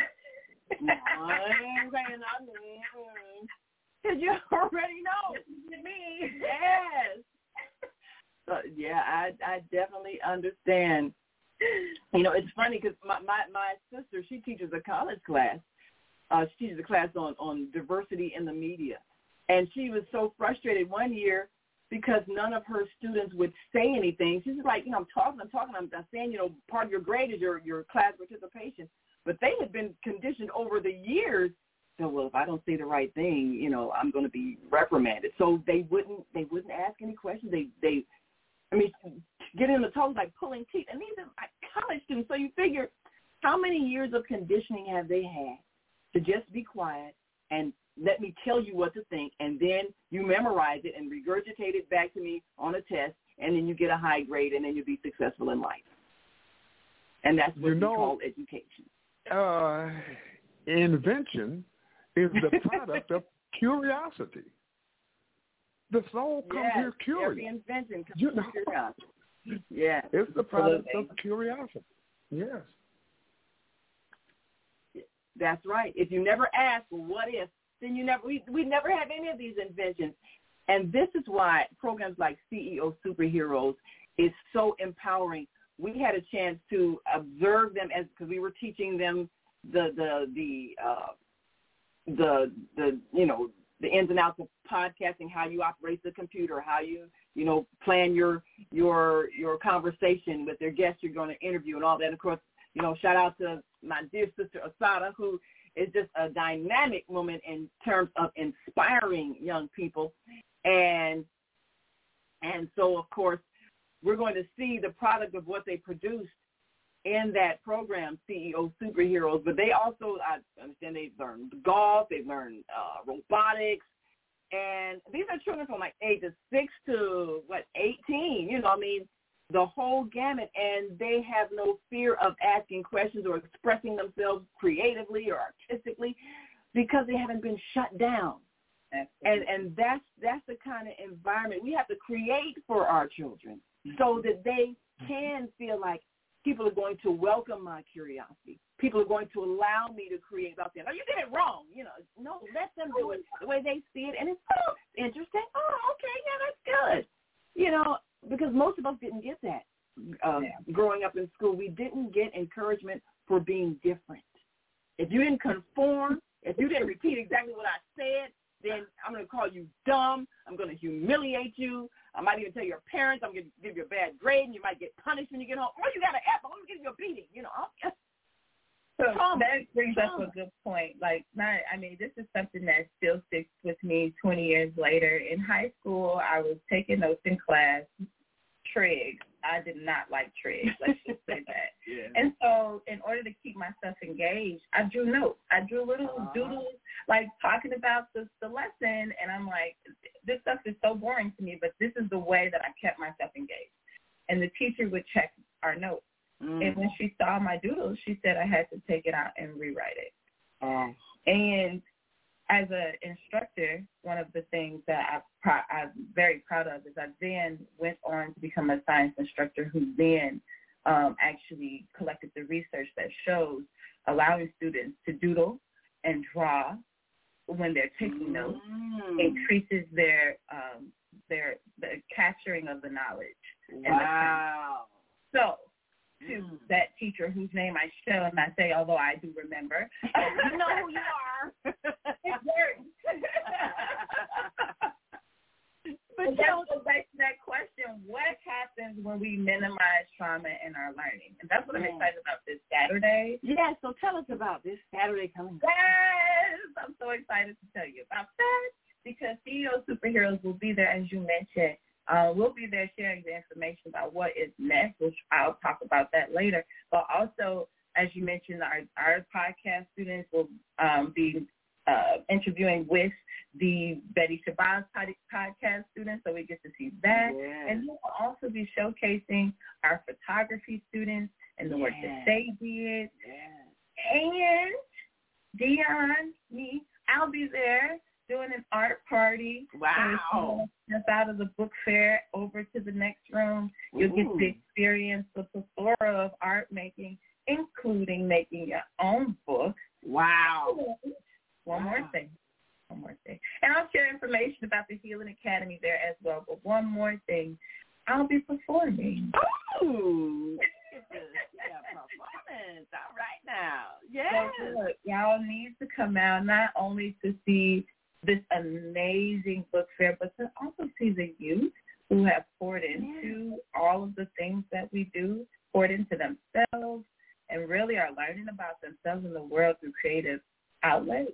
Because you already know. Me. Yes. So, yeah, I I definitely understand. You know, it's funny because my, my, my sister, she teaches a college class. Uh, she teaches a class on, on diversity in the media. And she was so frustrated one year because none of her students would say anything. She's like, you know, I'm talking, I'm talking, I'm, I'm saying, you know, part of your grade is your, your class participation. But they had been conditioned over the years. So, well, if I don't say the right thing, you know, I'm going to be reprimanded. So they wouldn't, they wouldn't ask any questions. They, they, I mean, getting in the toes like pulling teeth. And these are like college students. So you figure, how many years of conditioning have they had to just be quiet and let me tell you what to think, and then you memorize it and regurgitate it back to me on a test, and then you get a high grade, and then you'll be successful in life. And that's what you know, we call education. Uh, invention is the product of curiosity. The soul comes yes, here curious. Every invention comes you from know, curiosity. Yeah, it's the product of curiosity. Yes. That's right. If you never ask, well, what if, then you never, we, we never have any of these inventions. And this is why programs like C E O Superheroes is so empowering. We had a chance to observe them as, because we were teaching them the, the, the, uh, the, the, you know, the ins and outs of podcasting, how you operate the computer, how you, you know, plan your, your, your conversation with their guests you're going to interview and all that. And of course, you know, shout out to my dear sister Asada, who is just a dynamic woman in terms of inspiring young people. And and so, of course, we're going to see the product of what they produced in that program, C E O Superheroes. But they also, I understand, they've learned golf, they've learned uh, robotics. And these are children from like ages six to, what, eighteen. You know, I mean, the whole gamut, and they have no fear of asking questions or expressing themselves creatively or artistically because they haven't been shut down. And and that's that's the kind of environment we have to create for our children so that they can feel like people are going to welcome my curiosity. People are going to allow me to create without saying, oh, you did it wrong. You know, no, let them do it the way they see it. And it's oh, interesting. Oh, okay, yeah, that's good. You know, because most of us didn't get that um, yeah. growing up in school. We didn't get encouragement for being different. If you didn't conform, if you didn't repeat exactly what I said, then I'm going to call you dumb. I'm going to humiliate you. I might even tell your parents I'm going to give you a bad grade, and you might get punished when you get home. Or you got an F. I'm going to give you a beating. You know, I'll, So that brings up a good point. Like, not, I mean, this is something that still sticks with me twenty years later. In high school, I was taking notes in class, trig. I did not like trig. Let's just say that. Yeah. And so in order to keep myself engaged, I drew notes. I drew little uh-huh. doodles, like talking about the, the lesson. And I'm like, this stuff is so boring to me, but this is the way that I kept myself engaged. And the teacher would check our notes. Mm. And when she saw my doodles, she said I had to take it out and rewrite it. Oh. And as an instructor, one of the things that I, I'm very proud of is I then went on to become a science instructor who then um, actually collected the research that shows allowing students to doodle and draw when they're taking mm. notes increases their um, their the capturing of the knowledge. Wow. And the, so. To mm. that teacher whose name I shall not say, although I do remember. You know who you are. But that goes back to that question, what happens when we minimize trauma in our learning? And that's what I'm yeah. excited about this Saturday. Yeah, so tell us about this Saturday coming up. Yes, I'm so excited to tell you about that because C E O Superheroes will be there, as you mentioned, Uh, we'll be there sharing the information about what is next, which I'll talk about that later. But also, as you mentioned, our, our podcast students will um, be uh, interviewing with the Betty Shabazz podcast students, so we get to see that. Yeah. And we'll also be showcasing our photography students and the yeah. work that they did. Yeah. And Dion, me, I'll be there doing an art party. Wow. Step out of the book fair over to the next room. You'll get to experience the plethora of art making, including making your own book. Wow. One wow. more thing. One more thing. And I'll share information about the Healing Academy there as well. But one more thing. I'll be performing. Oh, yeah, performance. All right now. Yeah. So look, y'all need to come out not only to see this amazing book fair, but to also see the youth who have poured into yeah. all of the things that we do, poured into themselves, and really are learning about themselves and the world through creative outlets.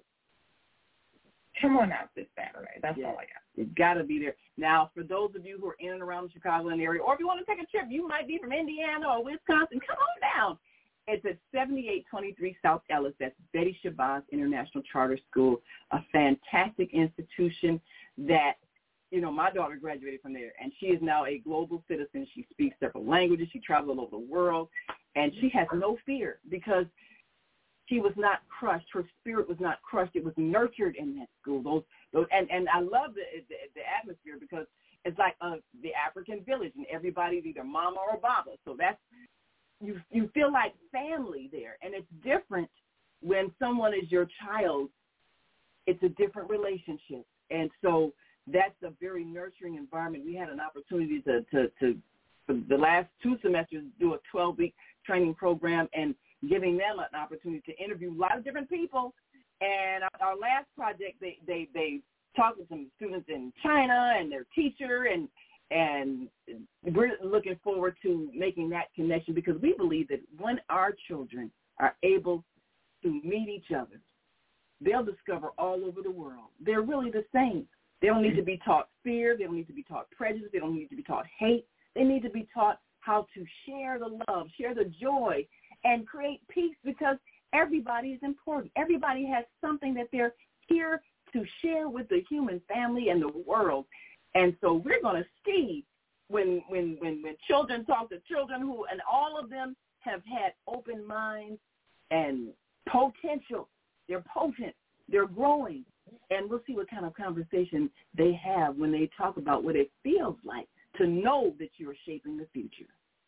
Come on out this Saturday. That's yeah. all I got. You've got to be there. Now, for those of you who are in and around the Chicagoland area, or if you want to take a trip, you might be from Indiana or Wisconsin, come on down. It's at seventy-eight twenty-three South Ellis. That's Betty Shabazz International Charter School, a fantastic institution that, you know, my daughter graduated from there, and she is now a global citizen. She speaks several languages. She travels all over the world, and she has no fear because she was not crushed. Her spirit was not crushed. It was nurtured in that school. Those, those, and, and I love the, the the atmosphere because it's like uh, the African village, and everybody's either mama or baba. So that's you. You feel like family there, and it's different when someone is your child. It's a different relationship, and so that's a very nurturing environment. We had an opportunity to to, to for the last two semesters do a twelve-week training program and giving them an opportunity to interview a lot of different people. And our, our last project, they, they, they talked with some students in China and their teacher, and and we're looking forward to making that connection because we believe that when our children are able to meet each other, they'll discover all over the world they're really the same. They don't need to be taught fear. They don't need to be taught prejudice. They don't need to be taught hate. They need to be taught how to share the love, share the joy, and create peace because everybody is important. Everybody has something that they're here to share with the human family and the world. And so we're going to see when, when, when, when children talk to children who, and all of them have had open minds and potential. They're potent. They're growing. And we'll see what kind of conversation they have when they talk about what it feels like to know that you're shaping the future.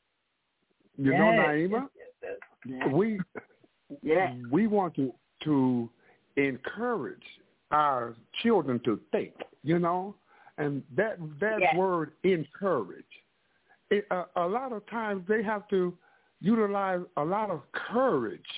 You yes. know, Naima, yes. we yes. we want to to encourage our children to think, you know, and that that yes. word encourage. It, uh, a lot of times they have to utilize a lot of courage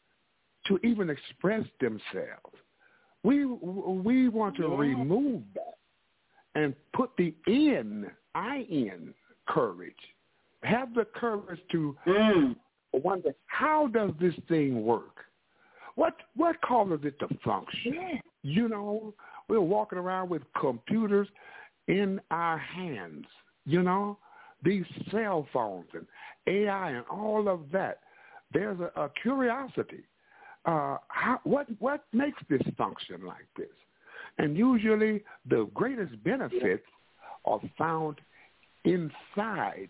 to even express themselves. We we want to yeah. remove that and put the in, I N, courage. Have the courage to mm. wonder, how does this thing work? What what causes it to function? Yeah. You know, we're walking around with computers in our hands, you know, these cell phones and A I and all of that. There's a, a curiosity. Uh, how, what what makes this function like this? And usually the greatest benefits are found inside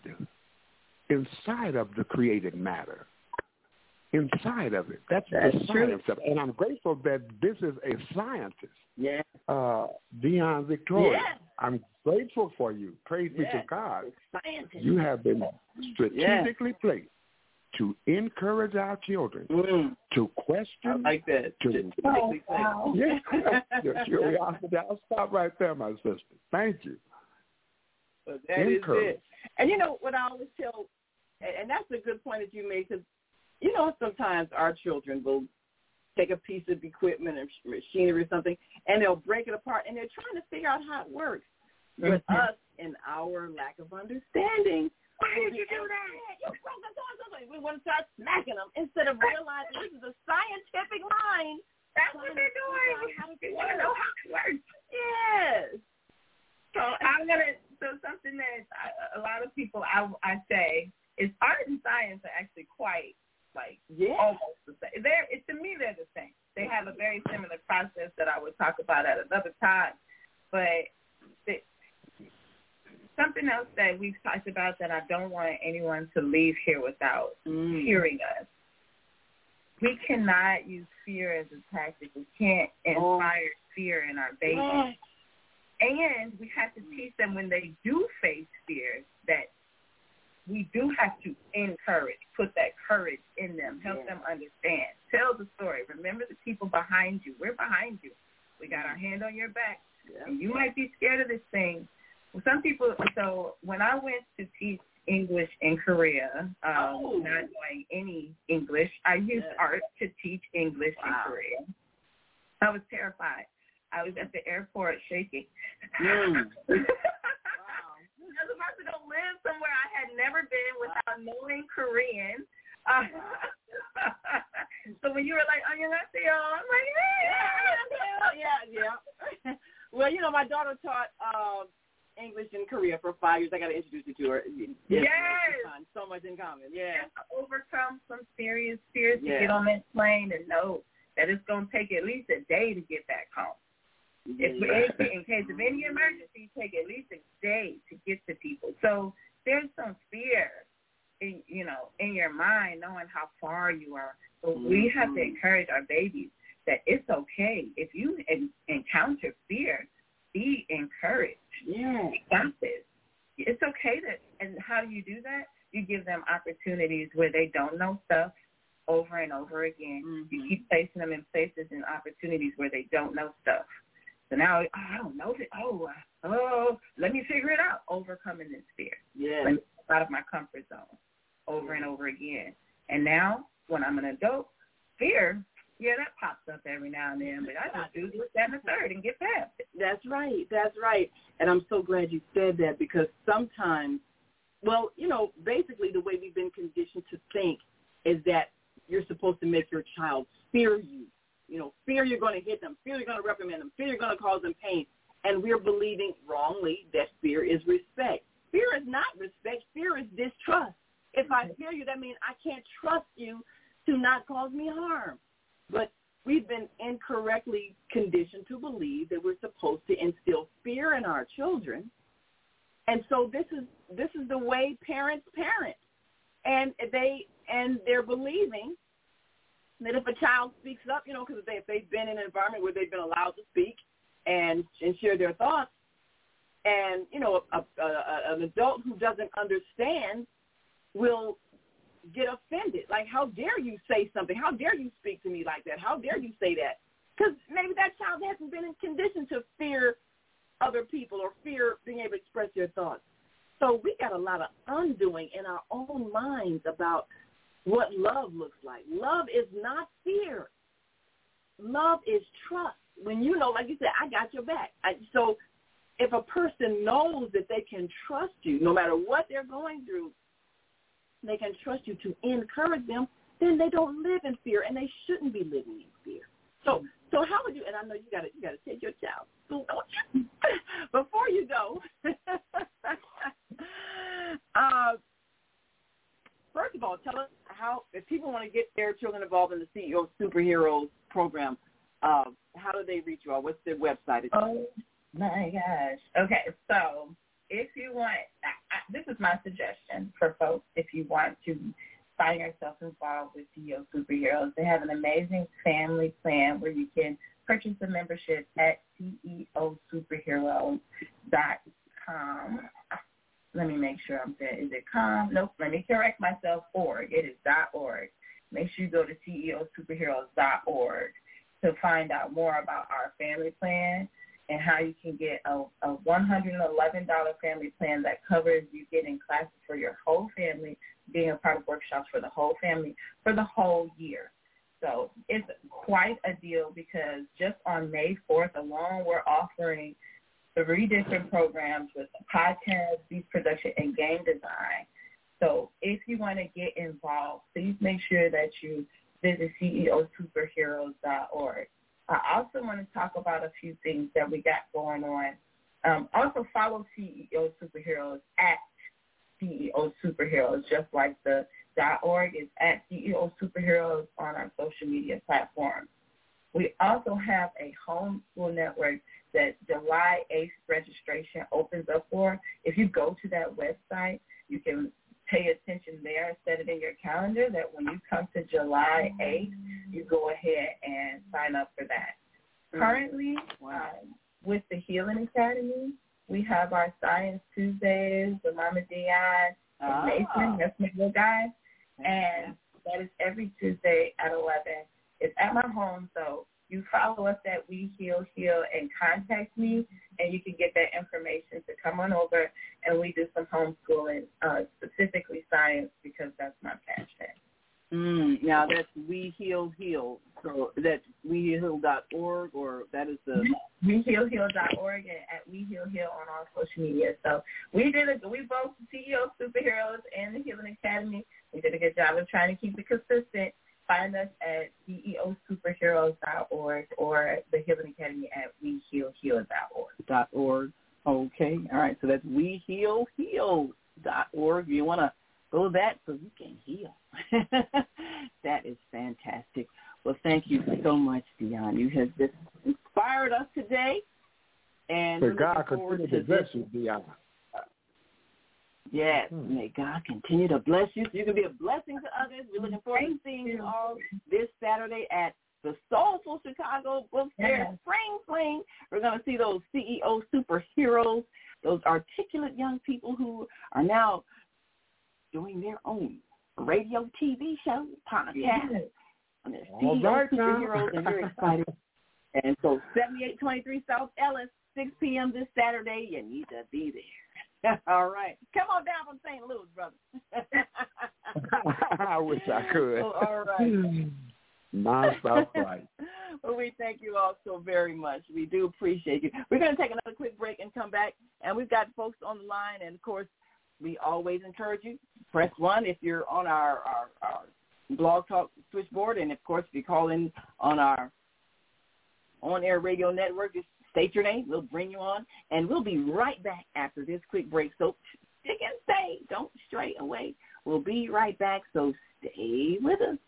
inside of the created matter, inside of it. That's, That's the true. science of it. And I'm grateful that this is a scientist, yeah. uh, Dion Victoria. Yeah. I'm grateful for you. Praise yeah. be to God. Scientist. You have been strategically yeah. placed to encourage our children, mm. to question, I like that. to oh, wow. yeah, your curiosity. I'll stop right there, my sister. Thank you. But that encourage. Is it. And you know what I always tell, and that's a good point that you made, because you know sometimes our children will take a piece of equipment or machinery or something, and they'll break it apart, and they're trying to figure out how it works. But mm-hmm. us, in our lack of understanding, why did you do that? You broke the door. We want to start smacking them instead of realizing this is a scientific mind. That's what they're doing. You want to know how it works. Yes. So I'm gonna. So something something that I, a lot of people, I, I say, is art and science are actually quite, like, yeah. almost the same. They're, it, to me, they're the same. They have a very similar process that I would talk about at another time. But the, something else that we've talked about that I don't want anyone to leave here without mm. hearing us. We cannot use fear as a tactic. We can't inspire oh. fear in our babies. Yes. And we have to teach them when they do face fear that we do have to encourage, put that courage in them, help yes. them understand. Tell the story. Remember the people behind you. We're behind you. We got our hand on your back. Yeah. And you might be scared of this thing. Well, some people, so when I went to teach English in Korea, um, oh. not knowing any English, I used yes. art to teach English wow. in Korea. I was terrified. I was at the airport shaking. Mm. wow. I was about to go live somewhere I had never been without wow. knowing Korean. Uh, so when you were like, "Annyeonghaseyo," I'm like, "Yeah, yeah, yeah." Well, you know, my daughter taught uh, English in Korea for five years. I got to introduce you to her. It's, yes, it's so much in common. Yeah, to overcome some serious fears to yeah. get on that plane and know that it's going to take at least a day to get back home. If yeah. in case of any emergency, take at least a day to get to people. So there's some fear, in, you know, in your mind, knowing how far you are. But mm-hmm. we have to encourage our babies that it's okay if you en- encounter fear. Be encouraged. Yeah, you got this. It's okay that. And how do you do that? You give them opportunities where they don't know stuff over and over again. Mm-hmm. You keep placing them in places and opportunities where they don't know stuff. So now, oh, I don't know it. Oh, uh, oh, let me figure it out. Overcoming this fear. Yeah. Let me get out of my comfort zone over and over again. And now, when I'm an adult, fear, yeah, that pops up every now and then. But I just do this, that, and the third and get past it. That's right. That's right. And I'm so glad you said that because sometimes, well, you know, basically the way we've been conditioned to think is that you're supposed to make your child fear you. You know, fear you're going to hit them, fear you're going to reprimand them, fear you're going to cause them pain. And we're believing wrongly that fear is respect. Fear is not respect. Fear is distrust. If I fear you, that means I can't trust you to not cause me harm. But we've been incorrectly conditioned to believe that we're supposed to instill fear in our children. And so this is this is the way parents parent. And they and they're believing that if a child speaks up, you know, because if, they, if they've been in an environment where they've been allowed to speak and, and share their thoughts, and, you know, a, a, a, an adult who doesn't understand will get offended. Like, how dare you say something? How dare you speak to me like that? How dare you say that? Because maybe that child hasn't been in condition to fear other people or fear being able to express their thoughts. So we got a lot of undoing in our own minds about what love looks like. Love is not fear. Love is trust. When you know, like you said, I got your back. I, so if a person knows that they can trust you, no matter what they're going through, they can trust you to encourage them, then they don't live in fear, and they shouldn't be living in fear. So, so how would you? And I know you got to, you got to take your child. So don't you? Before you go, uh, first of all, tell us how, if people want to get their children involved in the C E O Superheroes program, uh, how do they reach you all? What's their website? Oh, my gosh. Okay, so if you want, I, I, this is my suggestion for folks, if you want to find yourself involved with C E O Superheroes, they have an amazing family plan where you can purchase a membership at C E O superheroes dot com. Let me make sure I'm saying, is it com? Nope, let me correct myself, org. It is .org. Make sure you go to C E O superheroes dot org to find out more about our family plan and how you can get a, a one hundred eleven dollars family plan that covers you getting classes for your whole family, being a part of workshops for the whole family for the whole year. So it's quite a deal because just on May fourth alone, we're offering three different programs with podcast, beat production, and game design. So if you want to get involved, please make sure that you visit C E O superheroes dot org. I also want to talk about a few things that we got going on Um, also follow C E O Superheroes at C E O Superheroes, just like the .org is at C E O Superheroes on our social media platforms. We also have a homeschool network that July eighth registration opens up for. If you go to that website, you can pay attention there, set it in your calendar that when you come to July eighth, you go ahead and sign up for that. Currently, um, with the Healing Academy, we have our Science Tuesdays with Mama Dion and Oh. Nathan, that's my little guy, and that is every Tuesday at eleven. It's at my home, so you follow us at We Heal Heal and contact me, and you can get that information to come on over, and we do some homeschooling, uh, specifically science, because that's my passion. Mm, now that's We Heal Heal. So that's we heal heal dot org, or that is the we heal heal dot org and at We Heal Heal on all social media. So we did it. We both C E O Superheroes and the Healing Academy. We did a good job of trying to keep it consistent. Find us at C E O superheroes dot org or the Healing Academy at we heal heal dot org. Dot org. Okay. All right. So that's we heal heal dot org. You want to go to that so you can heal. That is fantastic. Well, thank you so much, Dion. You have just inspired us today. And May we're God looking forward continue to to bless this. you, Dion. Yes, Hmm. may God continue to bless you so you can be a blessing to others. We're looking forward to seeing you all this Saturday at the Soulful Chicago Book Fair Yes. Spring Fling. We're going to see those C E O superheroes, those articulate young people who are now doing their own radio, T V show, podcast. Yes. And they're All C E O right, now. superheroes, and we're excited. And so seventy-eight twenty-three South Ellis, six p.m. this Saturday. You need to be there. All right. Come on down from Saint Louis, brother. I wish I could. Oh, all right. Non-stop flight. Well, we thank you all so very much. We do appreciate you. We're going to take another quick break and come back. And we've got folks on the line. And, of course, we always encourage you, press one if you're on our, our, our Blog Talk switchboard. And, of course, if you call in on our on-air radio network, just state your name. We'll bring you on. And we'll be right back after this quick break. So stick and stay. Don't stray away. We'll be right back. So stay with us.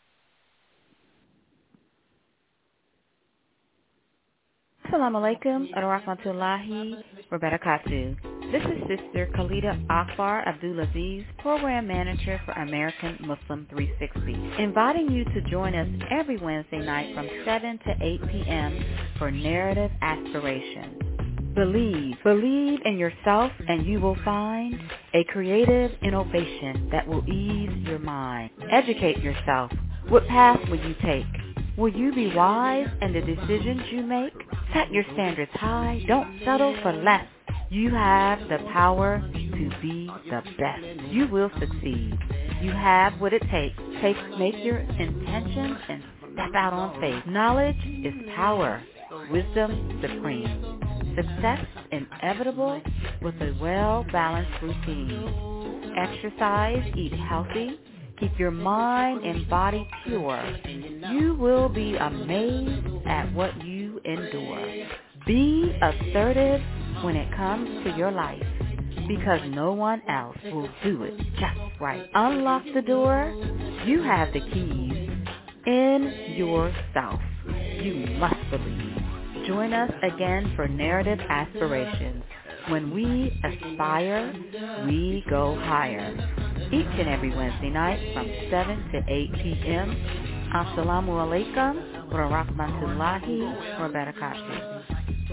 Assalamu alaikum, warahmatullahi wabarakatuh. This is Sister Khalida Akbar Abdulaziz, Program Manager for American Muslim three sixty, inviting you to join us every Wednesday night from seven to eight p.m. for Narrative Aspirations. Believe, believe in yourself and you will find a creative innovation that will ease your mind. Educate yourself. What path will you take? Will you be wise in the decisions you make? Set your standards high. Don't settle for less. You have the power to be the best. You will succeed. You have what it takes. Take, make your intentions and step out on faith. Knowledge is power. Wisdom supreme. Success inevitable with a well-balanced routine. Exercise, eat healthy. Keep your mind and body pure. You will be amazed at what you endure. Be assertive when it comes to your life, because no one else will do it just right. Unlock the door. You have the keys in yourself. You must believe. Join us again for Narrative Aspirations. When we aspire, we go higher. Each and every Wednesday night from seven to eight p.m. Assalamu alaikum wa rahmatullahi wa barakatuh.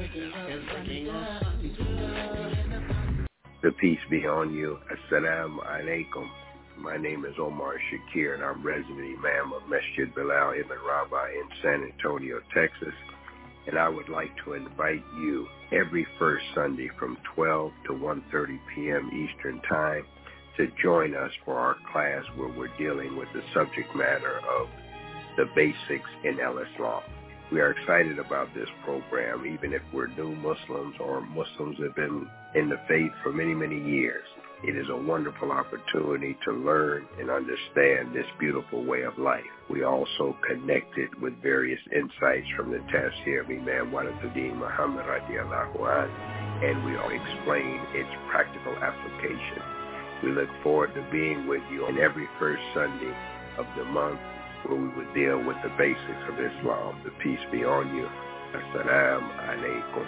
The peace be on you. Assalamu alaikum. My name is Omar Shakir, and I'm resident imam of Masjid Bilal Ibn Rabah in San Antonio, Texas. And I would like to invite you every first Sunday from twelve to one thirty p.m. Eastern Time to join us for our class where we're dealing with the subject matter of the basics in Al-Islam. We are excited about this program, even if we're new Muslims or Muslims have been in the faith for many, many years. It is a wonderful opportunity to learn and understand this beautiful way of life. We also connected with various insights from the Tafsir of Imam Waliduddin Muhammad radiallahu anhu and we'll explain its practical application. We look forward to being with you on every first Sunday of the month, where we will deal with the basics of Islam. The peace be on you. Assalamu alaikum.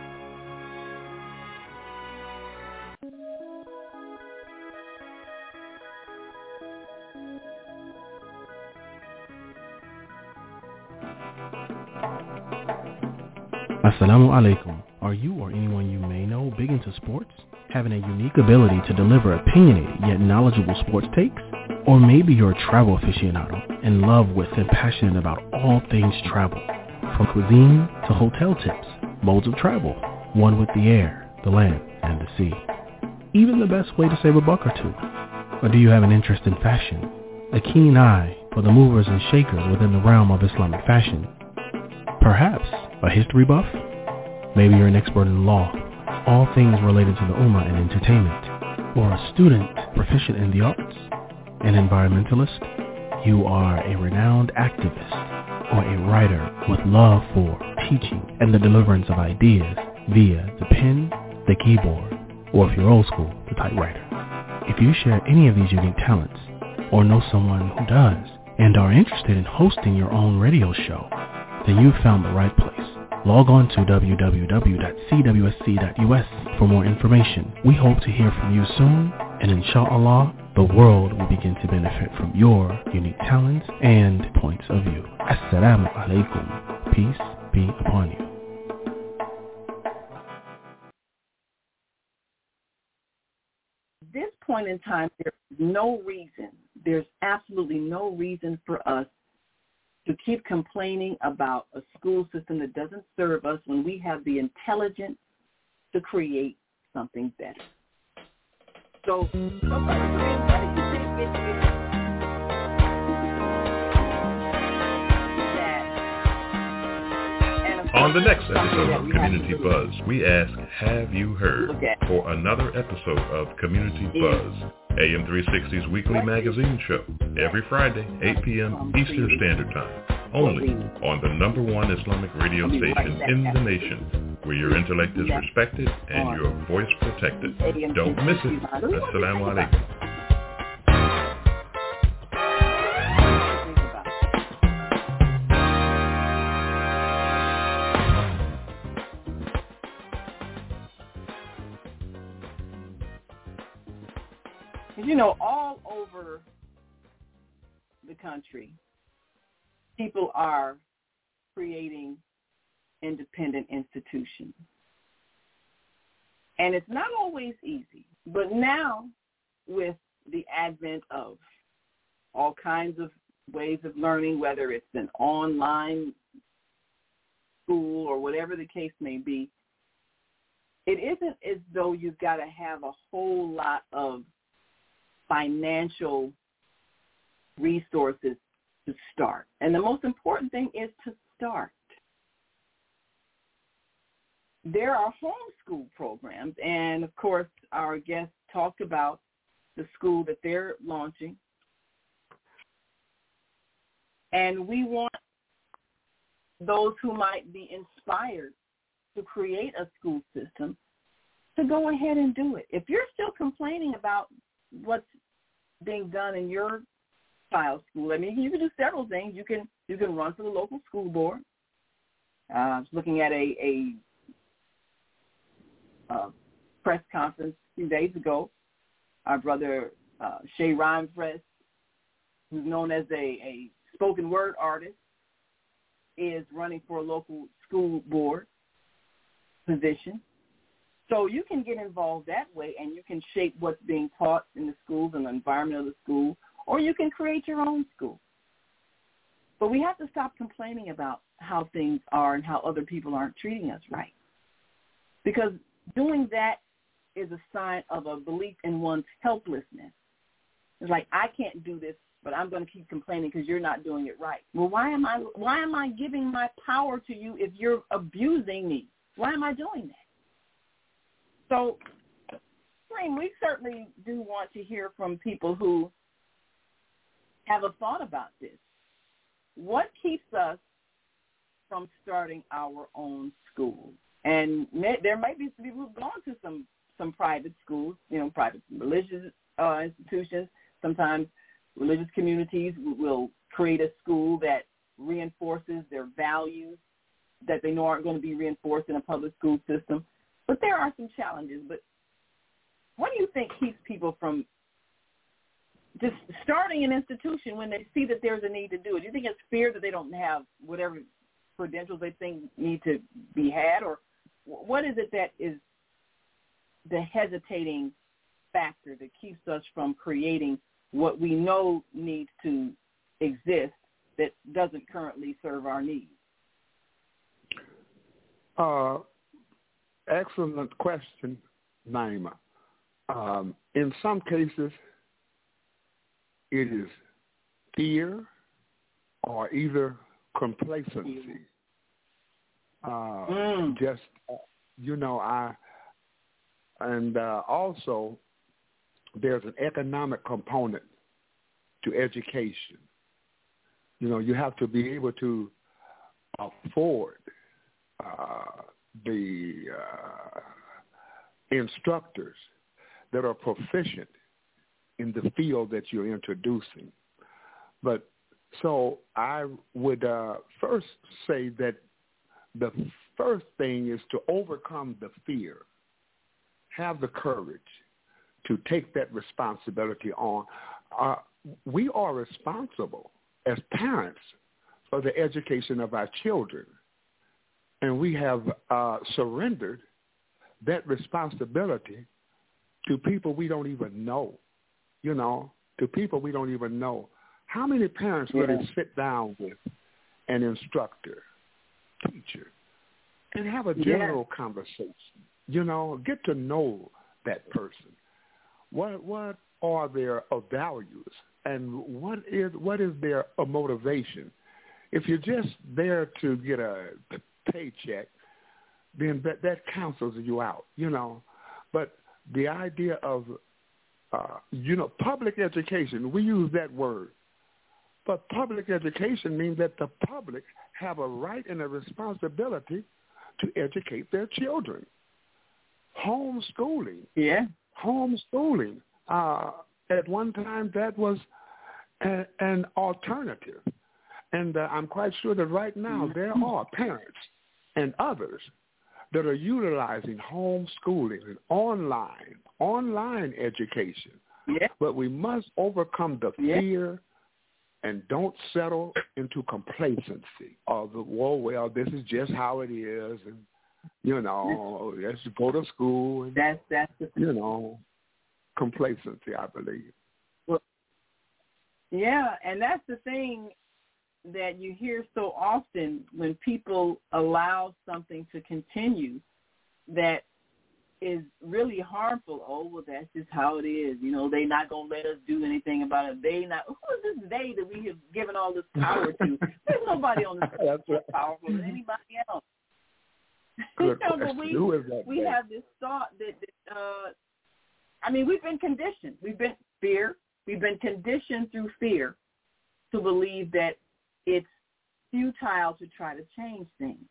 Assalamu alaikum. Are you or anyone you may know big into sports? Having a unique ability to deliver opinionated yet knowledgeable sports takes? Or maybe you're a travel aficionado in love with and passionate about all things travel, from cuisine to hotel tips, modes of travel, one with the air, the land, and the sea. Even the best way to save a buck or two. Or do you have an interest in fashion? A keen eye for the movers and shakers within the realm of Islamic fashion? Perhaps a history buff? Maybe you're an expert in law, all things related to the Ummah and entertainment. Or a student proficient in the arts? An environmentalist? You are a renowned activist or a writer with love for teaching and the deliverance of ideas via the pen, the keyboard, or if you're old school, the typewriter. If you share any of these unique talents or know someone who does and are interested in hosting your own radio show, then you've found the right place. Log on to w w w dot c w s c dot u s for more information. We hope to hear from you soon, and inshallah, the world will begin to benefit from your unique talents and points of view. Assalamu alaikum. Peace be upon you. At this point in time, there's no reason, there's absolutely no reason for us to keep complaining about a school system that doesn't serve us when we have the intelligence to create something better. So, on the next episode of Community Buzz, we ask, have you heard? For another episode of Community Buzz, A M three sixty's weekly magazine show, every Friday, eight p.m. Eastern Standard Time, only on the number one Islamic radio station in the nation, where your intellect is respected and your voice protected. Don't miss it. Assalamu alaikum. You know, all over the country, people are creating independent institutions. And it's not always easy. But now, with the advent of all kinds of ways of learning, whether it's an online school or whatever the case may be, it isn't as though you've got to have a whole lot of financial resources to start. And the most important thing is to start. There are homeschool programs, and of course our guests talked about the school that they're launching. And we want those who might be inspired to create a school system to go ahead and do it. If you're still complaining about what's being done in your child's school, I mean, you can do several things. You can you can run for the local school board. Uh, I was looking at a, a uh, press conference a few days ago. Our brother uh, Shay Rhymes-Press, who's known as a, a spoken word artist, is running for a local school board position. So you can get involved that way, and you can shape what's being taught in the schools and the environment of the school, or you can create your own school. But we have to stop complaining about how things are and how other people aren't treating us right, because doing that is a sign of a belief in one's helplessness. It's like, I can't do this, but I'm going to keep complaining because you're not doing it right. Well, why am I why am I giving my power to you if you're abusing me? Why am I doing that? So, Reem, we certainly do want to hear from people who have a thought about this. What keeps us from starting our own school? And may, there might be some people who've gone to some, some private schools, you know, private religious uh, institutions. Sometimes religious communities will create a school that reinforces their values that they know aren't going to be reinforced in a public school system. But there are some challenges. But what do you think keeps people from just starting an institution when they see that there's a need to do it? Do you think it's fear that they don't have whatever credentials they think need to be had? Or what is it that is the hesitating factor that keeps us from creating what we know needs to exist that doesn't currently serve our needs? Uh, excellent question, Naima. Um, in some cases, it is fear or either complacency. Uh, mm. Just, uh, you know, I, and uh, also there's an economic component to education. You know, you have to be able to afford uh, the uh, instructors that are proficient in the field that you're introducing. But so I would uh, first say that the first thing is to overcome the fear, have the courage to take that responsibility on. Uh, we are responsible as parents for the education of our children, and we have uh, surrendered that responsibility to people we don't even know, you know, to people we don't even know. How many parents yeah. really sit down with an instructor, teacher, and have a general yeah. conversation, you know, get to know that person? What what are their values, and what is what is their motivation? If you're just there to get a paycheck, then that, that cancels you out, you know. But the idea of, uh, you know, public education, we use that word. But public education means that the public have a right and a responsibility to educate their children. Homeschooling. Yeah. Homeschooling. Uh, at one time, that was a, an alternative. And uh, I'm quite sure that right now mm-hmm. there are parents and others that are utilizing homeschooling and online, online education. Yeah. But we must overcome the yeah. fear and don't settle into complacency of the, well, well, this is just how it is, and, you know, let's go to school. And, that's, that's the thing. You know, complacency, I believe. Well, yeah, and that's the thing that you hear so often when people allow something to continue that is really harmful. Oh, well, that's just how it is. You know, they're not going to let us do anything about it. They not. Who is this they that we have given all this power to? There's nobody on this earth more powerful than anybody else. You know, but we, we have this thought that, that uh, I mean, we've been conditioned. We've been fear. We've been conditioned through fear to believe that it's futile to try to change things.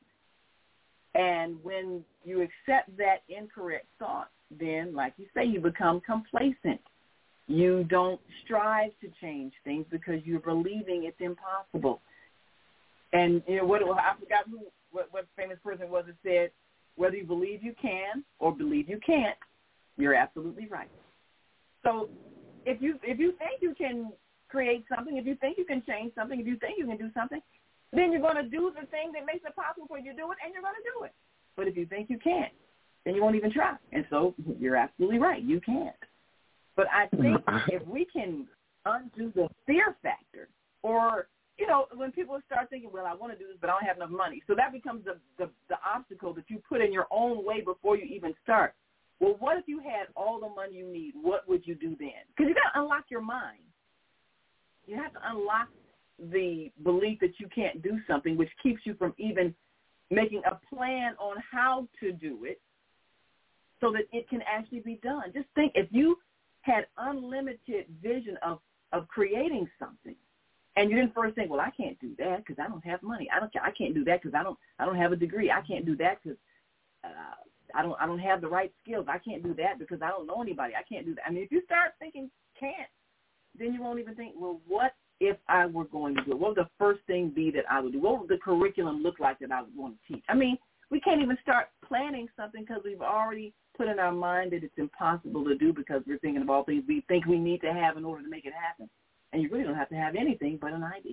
And when you accept that incorrect thought, then, like you say, you become complacent. You don't strive to change things because you're believing it's impossible. And you know what? I forgot who, what, what famous person was that said, whether you believe you can or believe you can't, you're absolutely right. So if you if you think you can create something, if you think you can change something, if you think you can do something, then you're going to do the thing that makes it possible for you to do it, and you're going to do it. But if you think you can't, then you won't even try. And so you're absolutely right. You can't. But I think if we can undo the fear factor, or, you know, when people start thinking, well, I want to do this, but I don't have enough money. So that becomes the, the, the obstacle that you put in your own way before you even start. Well, what if you had all the money you need? What would you do then? Because you got to unlock your mind. You have to unlock the belief that you can't do something, which keeps you from even making a plan on how to do it so that it can actually be done. Just think, if you had unlimited vision of, of creating something, and you didn't first think, well, I can't do that because I don't have money. I don't. I can't do that because I don't. I don't have a degree. I can't do that because uh, I don't I don't have the right skills. I can't do that because I don't know anybody. I can't do that. I mean, if you start thinking can't, then you won't even think, well, what if I were going to do it? What would the first thing be that I would do? What would the curriculum look like that I would want to teach? I mean, we can't even start planning something because we've already put in our mind that it's impossible to do because we're thinking of all things we think we need to have in order to make it happen. And you really don't have to have anything but an idea.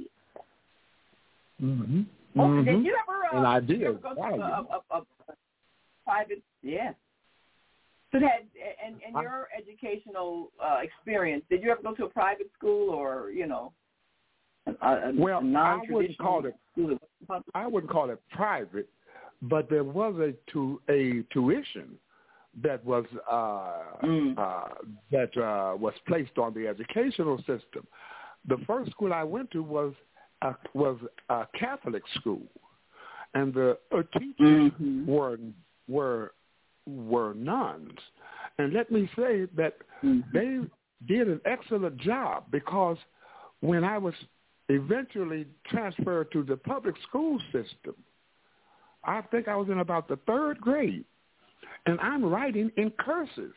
Mm-hmm. Oh, mm-hmm. Did you ever, uh, an idea. Did you ever go to a, a, a, a private, yeah. So that, and, and your educational uh, experience, did you ever go to a private school or, you know, a, a, well, a non-traditional I wouldn't call it, school? I wouldn't call it private, but there was a, tu, a tuition that was uh, mm. uh, that uh, was placed on the educational system. The first school I went to was a, was a Catholic school, and the uh, teachers mm-hmm. were were were nuns. And let me say that mm-hmm. they did an excellent job because when I was eventually transferred to the public school system, I think I was in about the third grade. And I'm writing in cursive.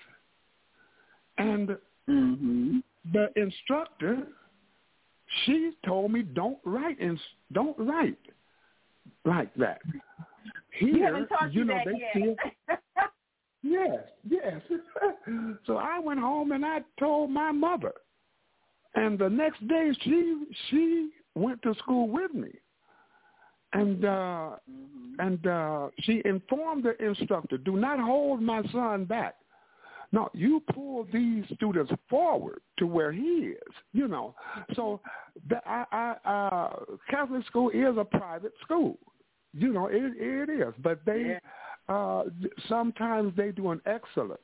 And mm-hmm. the instructor, she told me don't write in, don't write like that. Here, you haven't taught you you know, that they yet. feel, yes, yes. So I went home and I told my mother. And the next day she she went to school with me. And uh, mm-hmm. and uh, she informed the instructor, do not hold my son back. No, you pull these students forward to where he is, you know. So the I, I, uh, Catholic school is a private school. You know, it, it is. But they yeah. uh, sometimes they do an excellent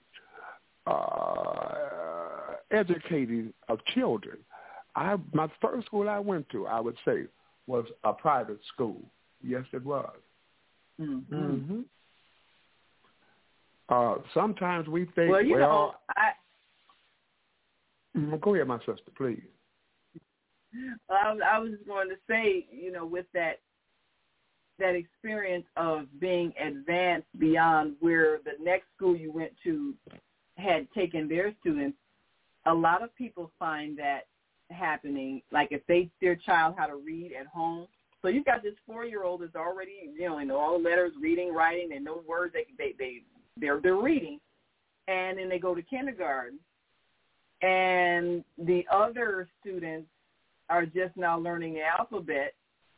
uh, educating of children. I My first school I went to, I would say, was a private school. Yes, it was. Mm-hmm. Mm-hmm. Uh, sometimes we think, well, you well, know, I, go ahead, my sister, please. I, I was just going to say, you know, with that that experience of being advanced beyond where the next school you went to had taken their students, a lot of people find that happening, like if they teach their child how to read at home. So you've got this four-year-old that's already, you know, they know all the letters, reading, writing, they know words, they they they they're they're reading, and then they go to kindergarten, and the other students are just now learning the alphabet.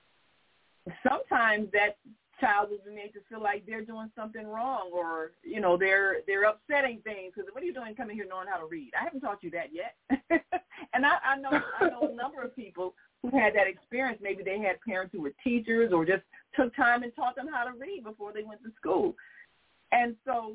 Sometimes that child will be made to feel like they're doing something wrong, or you know they're they're upsetting things because what are you doing coming here knowing how to read? I haven't taught you that yet. And I, I know I know a number of people who had that experience. Maybe they had parents who were teachers or just took time and taught them how to read before they went to school. And so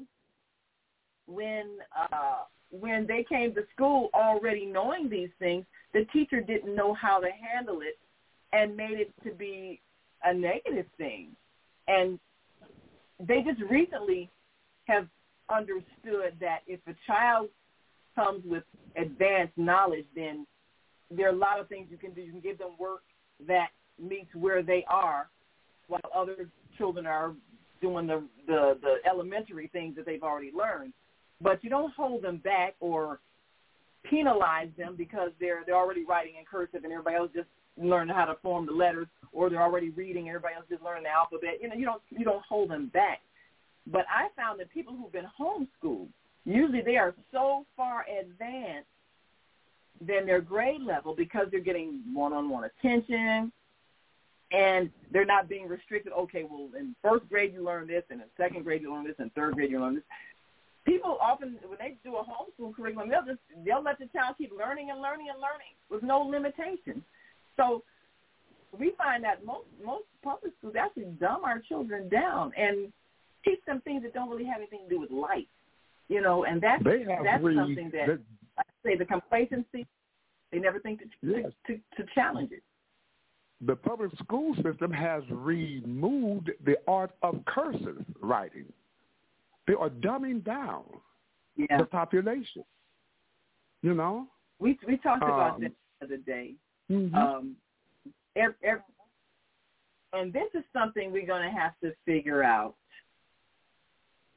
when uh, when they came to school already knowing these things, the teacher didn't know how to handle it and made it to be a negative thing. And they just recently have understood that if a child comes with advanced knowledge, then there are a lot of things you can do. You can give them work that meets where they are, while other children are doing the, the, the elementary things that they've already learned. But you don't hold them back or penalize them because they're they're already writing in cursive and everybody else just learning how to form the letters, or they're already reading and everybody else just learning the alphabet. You know, you don't you don't hold them back. But I found that people who've been homeschooled, usually they are so far advanced than their grade level because they're getting one-on-one attention and they're not being restricted. Okay, well, in first grade you learn this, and in second grade you learn this, and third grade you learn this. People often, when they do a homeschool curriculum, they'll just they'll let the child keep learning and learning and learning with no limitations. So we find that most most public schools actually dumb our children down and teach them things that don't really have anything to do with life, you know. And that's that's re- something that they, I say the complacency. They never think to, yes. to, to to challenge it. The public school system has removed the art of cursive writing. They are dumbing down yeah. the population. You know, we we talked about um, this the other day. Mm-hmm. Um, every, every, and this is something we're going to have to figure out.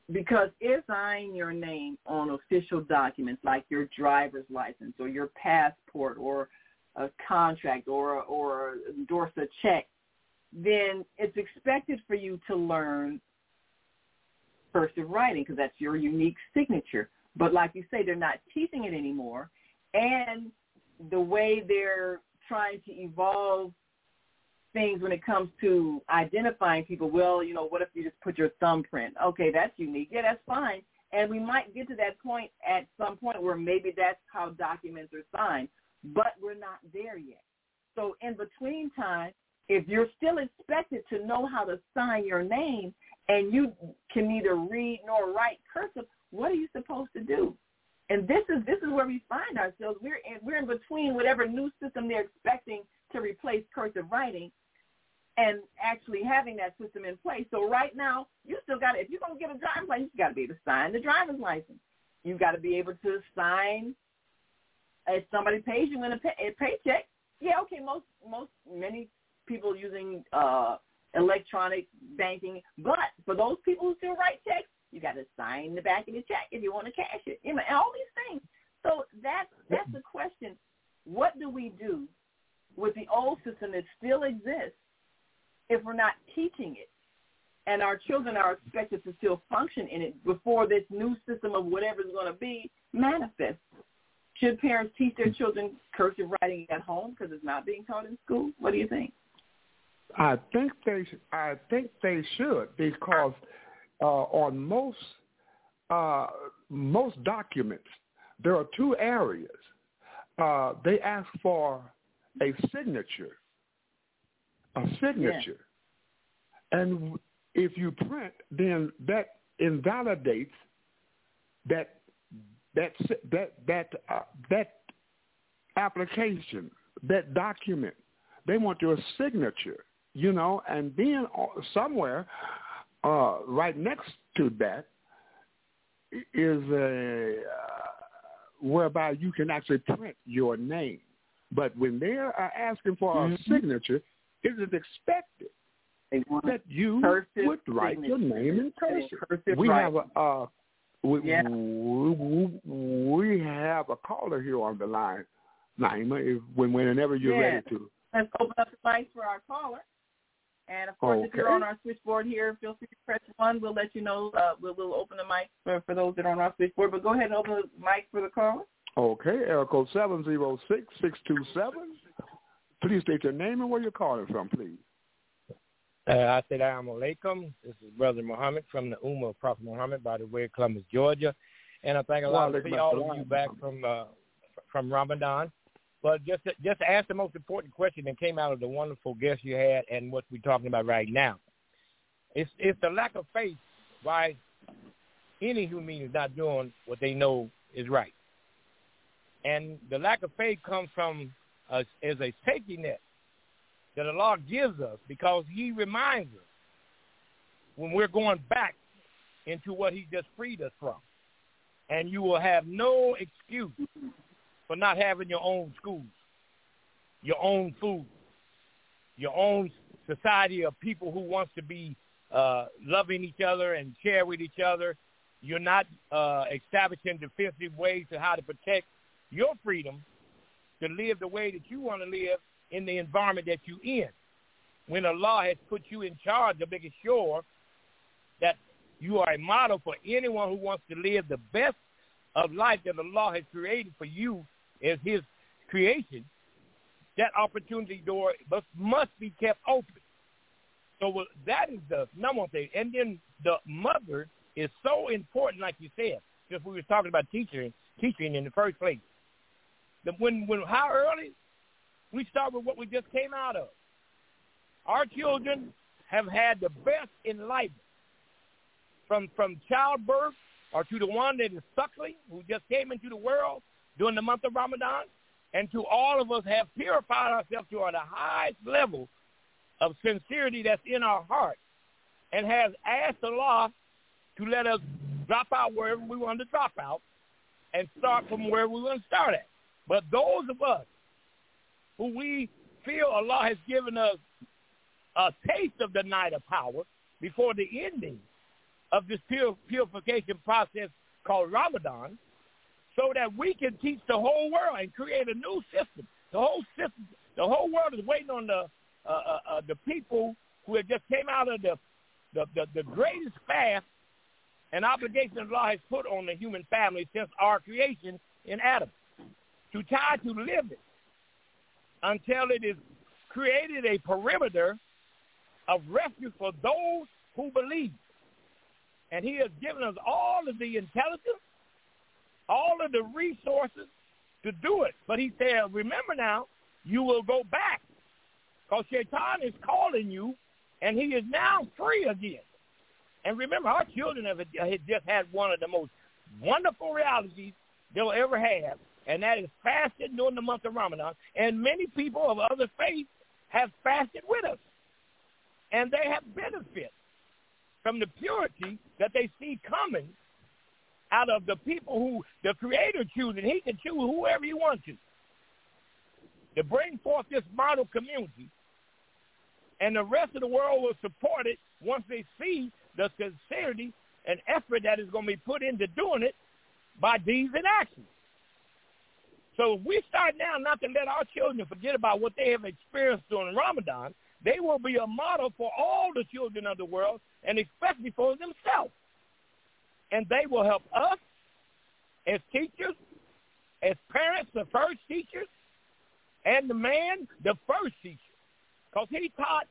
because if signing your name on official documents like your driver's license or your passport or a contract or or endorse a check, then it's expected for you to learn cursive writing because that's your unique signature. But like you say, they're not teaching it anymore. And the way they're trying to evolve things when it comes to identifying people, well, you know, what if you just put your thumbprint? Okay, that's unique. Yeah, that's fine. And we might get to that point at some point where maybe that's how documents are signed, but we're not there yet. So in between time, if you're still expected to know how to sign your name and you can neither read nor write cursive, what are you supposed to do? And this is this is where we find ourselves. We're in, we're in between whatever new system they're expecting to replace cursive writing and actually having that system in place. So right now, you still got to, if you're going to get a driver's license, you got to be able to sign the driver's license. You've got to be able to sign if somebody pays you in a, pay, a paycheck. Yeah, okay, most, most, many people using uh, electronic banking, but for those people who still write checks, you got to sign the back of the check if you want to cash it, you know, and all these things. So that's, that's the question. What do we do with the old system that still exists if we're not teaching it and our children are expected to still function in it before this new system of whatever is going to be manifests? Should parents teach their children cursive writing at home because it's not being taught in school? What do you think? I think they I think they should, because uh, on most uh, most documents there are two areas. Uh, they ask for a signature, a signature, yeah. And if you print, then that invalidates that that that that uh, that application, that document. They want your signature, you know, and then somewhere uh, right next to that is a uh, whereby you can actually print your name. But when they are asking for mm-hmm. a signature, it is expected that you would write signature. Your name in cursive. We have a uh, we, yeah. we, we have a caller here on the line, Naima. If, when whenever you're yeah. ready to. Let's open up the mic for our caller. And, of course, okay. if you're on our switchboard here, feel free to press one. We'll let you know. Uh, we'll, we'll open the mic for, for those that are on our switchboard. But go ahead and open the mic for the caller. Okay. Area code seven zero six, six two seven. Please state your name and where you're calling from, please. Uh, Assalamu alaikum. This is Brother Muhammad from the Ummah of Prophet Muhammad by the way of Columbus, Georgia. And I thank Allah to see all of you back from uh, from Ramadan. But just to, just to ask the most important question that came out of the wonderful guest you had and what we're talking about right now. It's, it's the lack of faith why any human being is not doing what they know is right. And the lack of faith comes from us as a safety net that Allah gives us because he reminds us when we're going back into what he just freed us from. And you will have no excuse for not having your own schools, your own food, your own society of people who wants to be uh, loving each other and share with each other. You're not uh, establishing defensive ways to how to protect your freedom to live the way that you want to live in the environment that you're in. When Allah has put you in charge of making sure that you are a model for anyone who wants to live the best of life that Allah has created for you as his creation, that opportunity door must, must be kept open. So that is the number one thing. And then the mother is so important, like you said, just we were talking about teaching, teaching in the first place. The, when, when, how early? We start with what we just came out of. Our children have had the best enlightenment from, from childbirth or to the one that is suckling, who just came into the world during the month of Ramadan, and to all of us have purified ourselves to the highest level of sincerity that's in our heart and has asked Allah to let us drop out wherever we want to drop out and start from where we want to start at. But those of us who we feel Allah has given us a taste of the night of power before the ending of this pur- purification process called Ramadan, so that we can teach the whole world and create a new system. The whole system, the whole world is waiting on the uh, uh, uh, the people who have just came out of the the, the the greatest fast and obligation that Allah has put on the human family since our creation in Adam, to try to live it until it is created a perimeter of refuge for those who believe. And he has given us all of the intelligence, all of the resources to do it. But he said, remember now, you will go back, because Shaitan is calling you, and he is now free again. And remember, our children have, have just had one of the most wonderful realities they'll ever have, and that is fasting during the month of Ramadan. And many people of other faiths have fasted with us, and they have benefit from the purity that they see coming out of the people who the Creator chooses. He can choose whoever he wants to, to bring forth this model community, and the rest of the world will support it once they see the sincerity and effort that is going to be put into doing it by deeds and actions. So if we start now not to let our children forget about what they have experienced during Ramadan, they will be a model for all the children of the world, and especially for themselves. And they will help us as teachers, as parents, the first teachers, and the man, the first teacher. Because he taught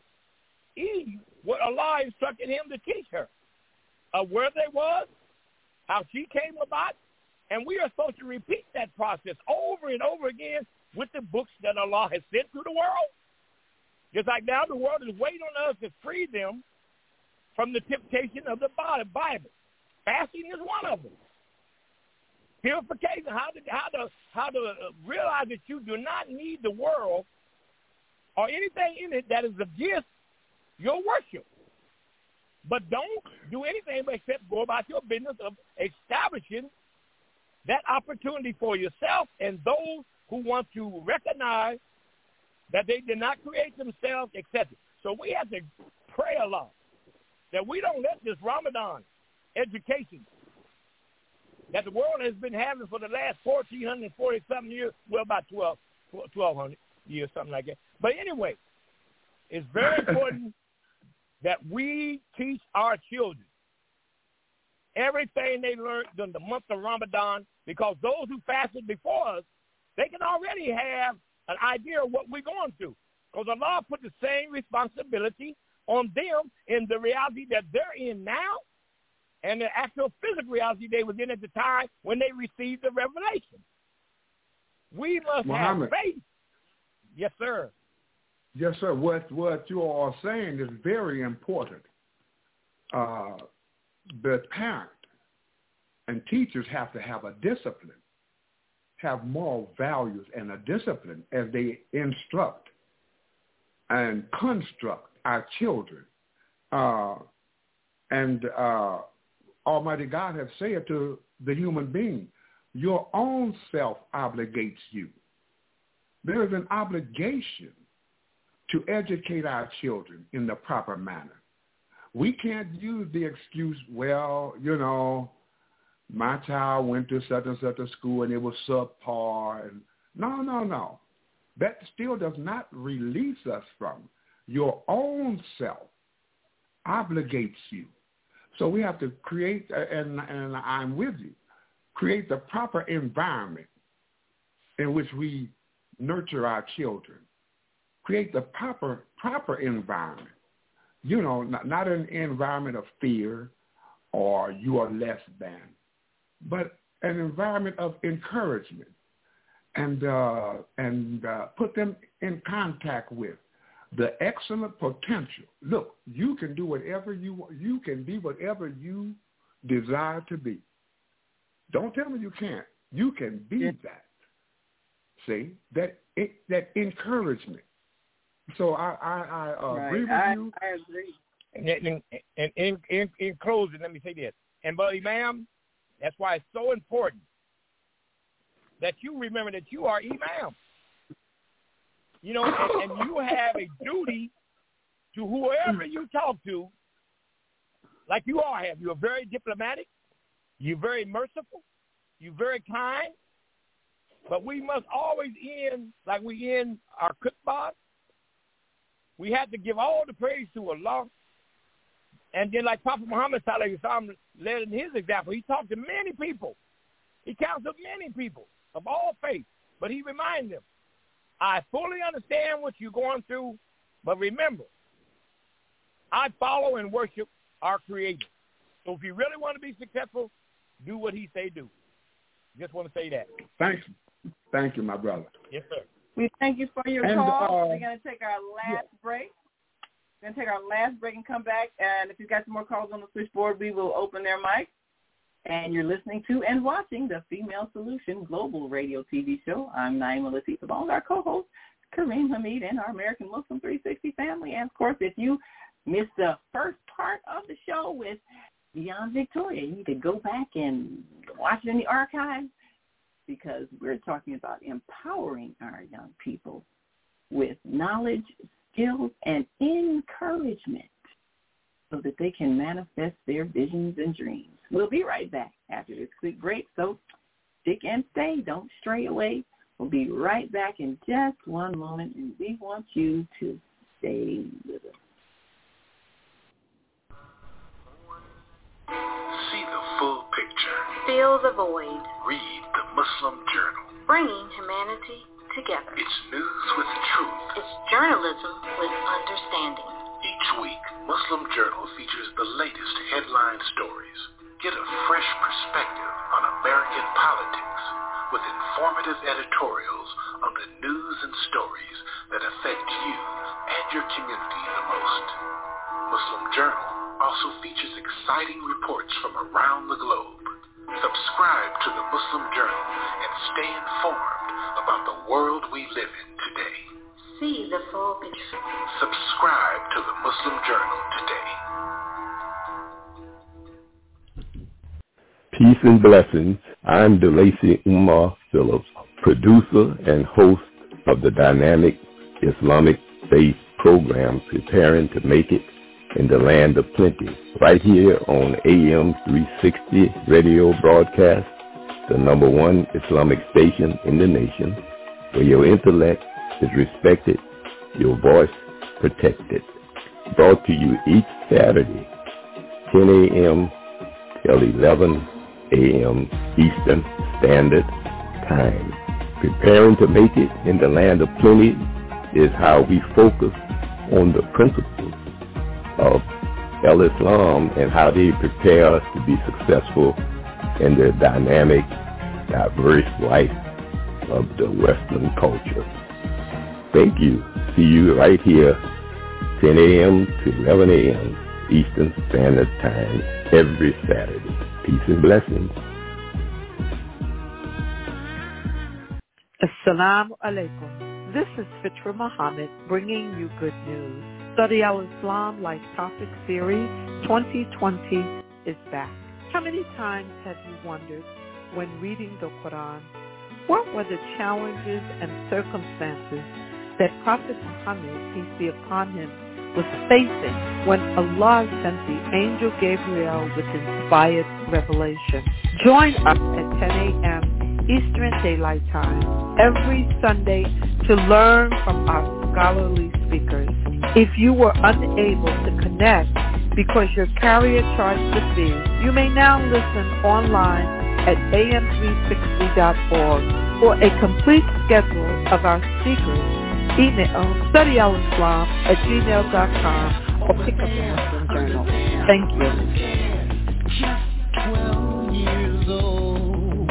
Eve what Allah instructed him to teach her, of where they was, how she came about, and we are supposed to repeat that process over and over again with the books that Allah has sent to the world. Just like now the world is waiting on us to free them from the temptation of the Bible. Fasting is one of them. Purification, how to, how to, how to realize that you do not need the world or anything in it that is against your worship. But don't do anything except go about your business of establishing that opportunity for yourself and those who want to recognize that they did not create themselves, et cetera. So we have to pray a lot that we don't let this Ramadan education that the world has been having for the last fourteen forty-something years, well, about twelve, twelve hundred years, something like that. But anyway, it's very important that we teach our children everything they learned during the month of Ramadan, because those who fasted before us, they can already have an idea of what we're going through, because Allah put the same responsibility on them in the reality that they're in now and the actual physical reality they was in at the time when they received the revelation. We must Muhammad. have faith. Yes, sir. Yes, sir. What what you all are saying is very important. Uh, the parent and teachers have to have a discipline, have moral values and a discipline as they instruct and construct our children. Uh, and uh, Almighty God has said to the human being, your own self obligates you. There is an obligation to educate our children in the proper manner. We can't use the excuse, well, you know, my child went to such and such a school and it was subpar. And no, no, no. That still does not release us from your own self obligates you. So we have to create, and, and I'm with you, create the proper environment in which we nurture our children. Create the proper proper environment. You know, not, not an environment of fear or you are less than, but an environment of encouragement, and uh, and uh, put them in contact with the excellent potential. Look, you can do whatever you want. You can be whatever you desire to be. Don't tell me you can't. You can be yeah. that. See, that it, that encouragement. So I I, I uh, right. agree with I, you. I agree. And, and, and in, in, in closing, let me say this. And, but, Imam, that's why it's so important that you remember that you are Imam. You know, and, and you have a duty to whoever you talk to like you all have. You're very diplomatic. You're very merciful. You're very kind. But we must always end like we end our khutbah. We have to give all the praise to Allah. And then like Prophet Muhammad led in his example, he talked to many people. He counseled many people of all faiths. But he reminded them, I fully understand what you're going through, but remember, I follow and worship our Creator. So if you really want to be successful, do what he say do. Just want to say that. Thank you. Thank you, my brother. Yes, sir. We thank you for your and, call. Uh, We're going to take our last yeah. break. We're going to take our last break and come back. And if you've got some more calls on the switchboard, we will open their mics. And you're listening to and watching the Female Solution Global Radio T V Show. I'm Naima Latif, along with our co-host, Kareem Hamid, and our American Muslim three sixty family. And, of course, if you missed the first part of the show with Beyond Victoria, you need to go back and watch it in the archives because we're talking about empowering our young people with knowledge, skills, and encouragement so that they can manifest their visions and dreams. We'll be right back after this quick break, so stick and stay. Don't stray away. We'll be right back in just one moment, and we want you to stay with us. See the full picture. Fill the void. Read the Muslim Journal. Bringing humanity together. It's news with truth. It's journalism with understanding. Each week, Muslim Journal features the latest headline stories. Get a fresh perspective on American politics with informative editorials on the news and stories that affect you and your community the most. Muslim Journal also features exciting reports from around the globe. Subscribe to the Muslim Journal and stay informed about the world we live in today. See the full picture. Subscribe to the Muslim Journal today. Peace and blessings. I'm DeLacy Umar Phillips, producer and host of the dynamic Islamic faith program Preparing to Make It in the Land of Plenty, right here on A M three sixty radio broadcast, the number one Islamic station in the nation, where your intellect is respected, your voice protected. Brought to you each Saturday, ten a.m. till eleven a.m. Eastern Standard Time. Preparing to Make It in the Land of Plenty is how we focus on the principles of Al-Islam and how they prepare us to be successful in the dynamic, diverse life of the Western culture. Thank you. See you right here, ten a.m. to eleven a.m. Eastern Standard Time every Saturday. Peace and blessings. Assalamu alaikum. This is Fitra Muhammad bringing you good news. Study Al-Islam Life Topic Series twenty twenty is back. How many times have you wondered when reading the Quran, what were the challenges and circumstances that Prophet Muhammad, peace be upon him, was facing when Allah sent the angel Gabriel with inspired revelation? Join us at ten a.m. Eastern Daylight Time every Sunday to learn from our scholarly speakers. If you were unable to connect because your carrier charged the fee, you may now listen online at A M three sixty dot org. For a complete schedule of our speakers, email studyalislam at gmail dot com or pick up the Muslim Journal. Thank you. Just twelve years old.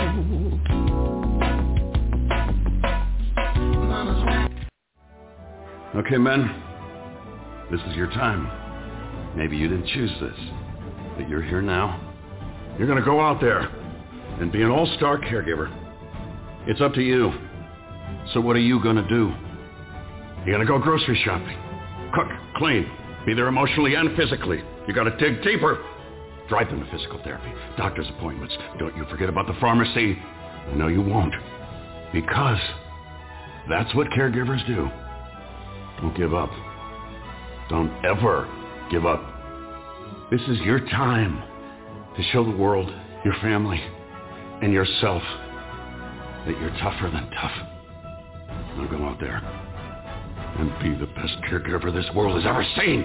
Okay, men, this is your time. Maybe you didn't choose this, but you're here now. You're going to go out there and be an all-star caregiver. It's up to you. So what are you going to do? You're going to go grocery shopping, cook, clean, be there emotionally and physically. You got to dig deeper. Drive them to physical therapy, doctor's appointments. Don't you forget about the pharmacy. No, you won't. Because that's what caregivers do. Don't give up. Don't ever give up. This is your time to show the world, your family, and yourself that you're tougher than tough. Now go out there and be the best caregiver this world has ever seen.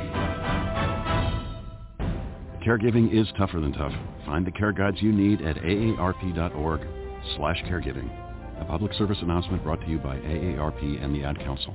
Caregiving is tougher than tough. Find the care guides you need at aarp.org slash caregiving. A public service announcement brought to you by A A R P and the Ad Council.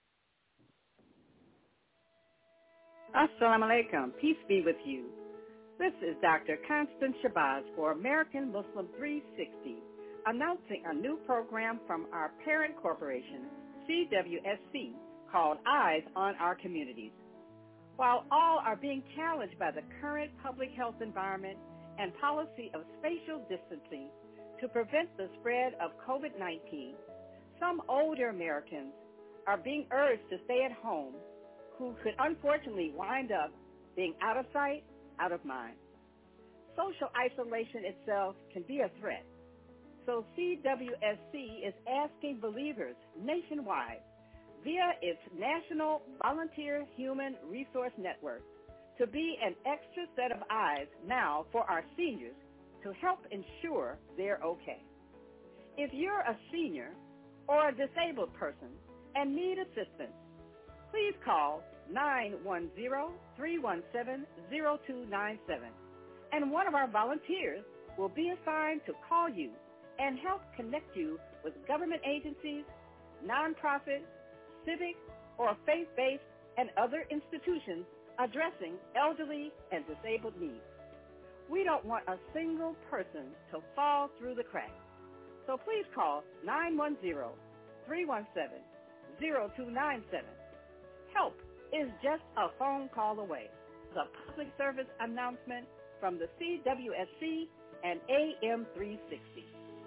Assalamu alaikum. Peace be with you. This is Doctor Constance Shabazz for American Muslim three sixty, announcing a new program from our parent corporation, C W S C, called Eyes on Our Communities. While all are being challenged by the current public health environment and policy of spatial distancing to prevent the spread of COVID nineteen, some older Americans are being urged to stay at home who could unfortunately wind up being out of sight, out of mind. Social isolation itself can be a threat. So C W S C is asking believers nationwide via its National Volunteer Human Resource Network to be an extra set of eyes now for our seniors to help ensure they're okay. If you're a senior or a disabled person and need assistance, please call nine one zero, three one seven, zero two nine seven, and one of our volunteers will be assigned to call you and help connect you with government agencies, nonprofits, civic or faith-based, and other institutions addressing elderly and disabled needs. We don't want a single person to fall through the cracks. So please call nine one zero, three one seven, zero two nine seven. Help is just a phone call away. The public service announcement from the C W S C and A M three sixty.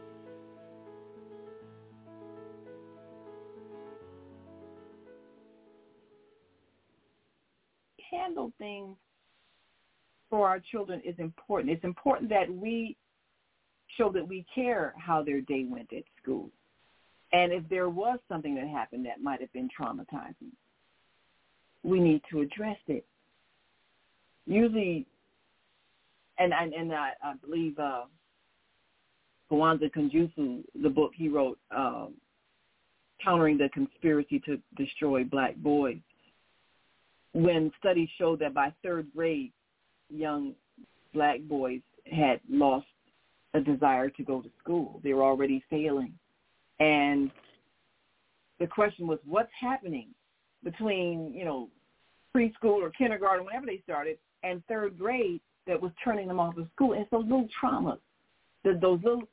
Handle things for our children is important. It's important that we show that we care how their day went at school. And if there was something that happened that might have been traumatizing, we need to address it. Usually, and and, and I, I believe uh, Kwanzaa Kunjusu, the book he wrote, uh, Countering the Conspiracy to Destroy Black Boys, when studies showed that by third grade, young black boys had lost a desire to go to school. They were already failing. And the question was, what's happening between, you know, preschool or kindergarten, whenever they started, and third grade that was turning them off of school? And it's those little traumas, the, those little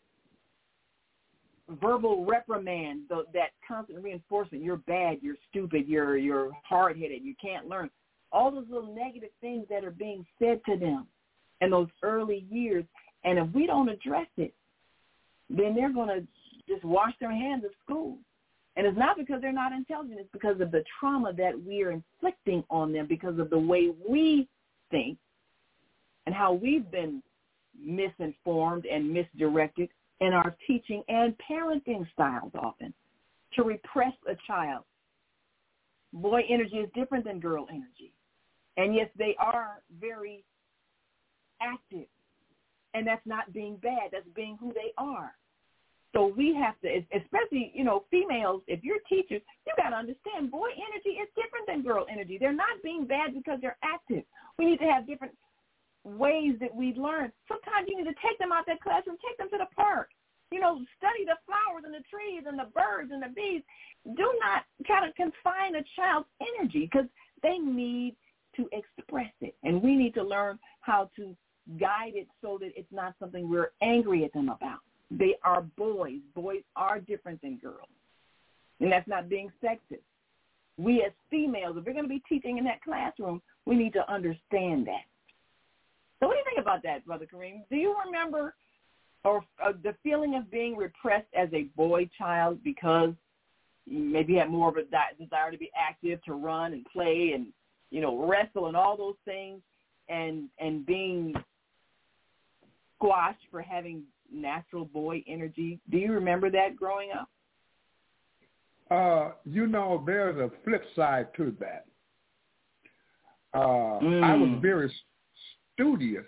verbal reprimand, the, that constant reinforcement, you're bad, you're stupid, you're you're hard-headed, you can't learn. All those little negative things that are being said to them in those early years. And if we don't address it, then they're going to just wash their hands of school. And it's not because they're not intelligent. It's because of the trauma that we are inflicting on them because of the way we think and how we've been misinformed and misdirected in our teaching and parenting styles often to repress a child. Boy energy is different than girl energy. And yes, they are very active. And that's not being bad. That's being who they are. So we have to, especially, you know, females, if you're teachers, you got to understand boy energy is different than girl energy. They're not being bad because they're active. We need to have different ways that we learn. Sometimes you need to take them out that classroom, take them to the park. You know, study the flowers and the trees and the birds and the bees. Do not try to confine a child's energy because they need to express it. And we need to learn how to guide it so that it's not something we're angry at them about. They are boys. Boys are different than girls. And that's not being sexist. We as females, if we're going to be teaching in that classroom, we need to understand that. So what do you think about that, Brother Kareem? Do you remember or uh, the feeling of being repressed as a boy child because maybe you had more of a di- desire to be active, to run and play and, you know, wrestle and all those things, and and being squashed for having natural boy energy? Do you remember that growing up? Uh, you know, there's a flip side to that. Uh, mm. I was very studious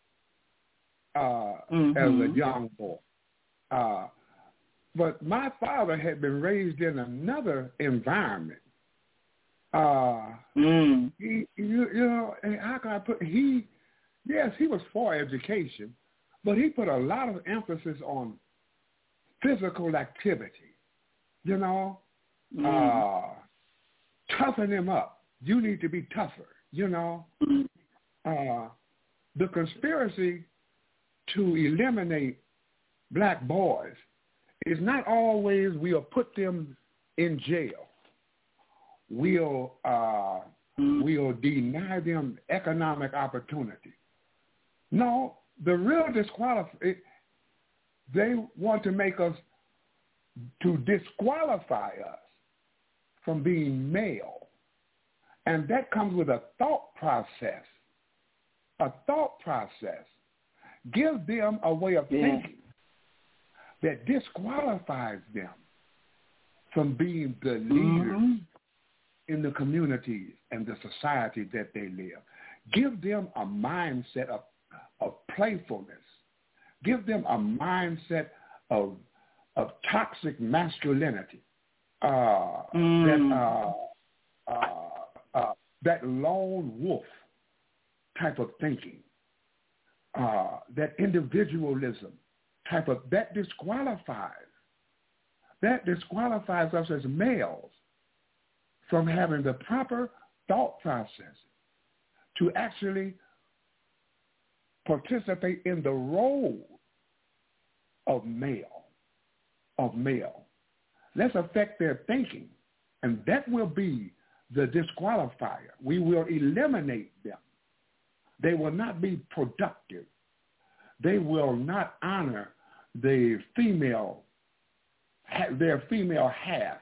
uh, mm-hmm. as a young boy. Uh, but my father had been raised in another environment. Uh, mm. he, you, you know, and how can I put, he, yes, he was for education, but he put a lot of emphasis on physical activity, you know, mm. uh, toughen him up. You need to be tougher, you know. Uh, the conspiracy to eliminate black boys is not always we'll put them in jail. We'll uh, mm. we'll deny them economic opportunity. No, the real disqualify. They want to make us to disqualify us from being male, and that comes with a thought process. A thought process. Give them a way of yeah. thinking that disqualifies them from being the leaders mm-hmm. in the communities and the society that they live. Give them a mindset of, of playfulness. Give them a mindset of of toxic masculinity. Uh, mm. That uh, uh, uh, that lone wolf type of thinking. Uh, that individualism type of, that disqualifies, that disqualifies us as males from having the proper thought process to actually participate in the role of male, of male. Let's affect their thinking, and that will be the disqualifier. We will eliminate them. They will not be productive. They will not honor the female, their female half.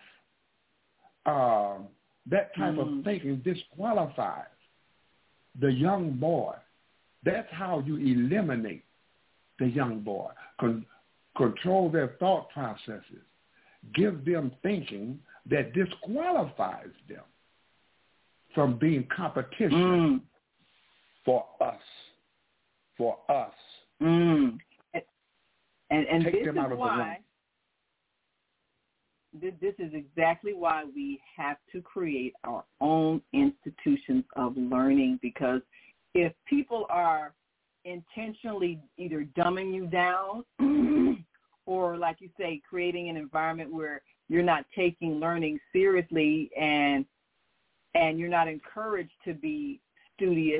Uh, that type mm. of thinking disqualifies the young boy. That's how you eliminate the young boy. Con- control their thought processes. Give them thinking that disqualifies them from being competition. Mm. For us, for us. Mm. And, and Take this them is out of why, this, this is exactly why we have to create our own institutions of learning, because if people are intentionally either dumbing you down or, like you say, creating an environment where you're not taking learning seriously and and you're not encouraged to be studious,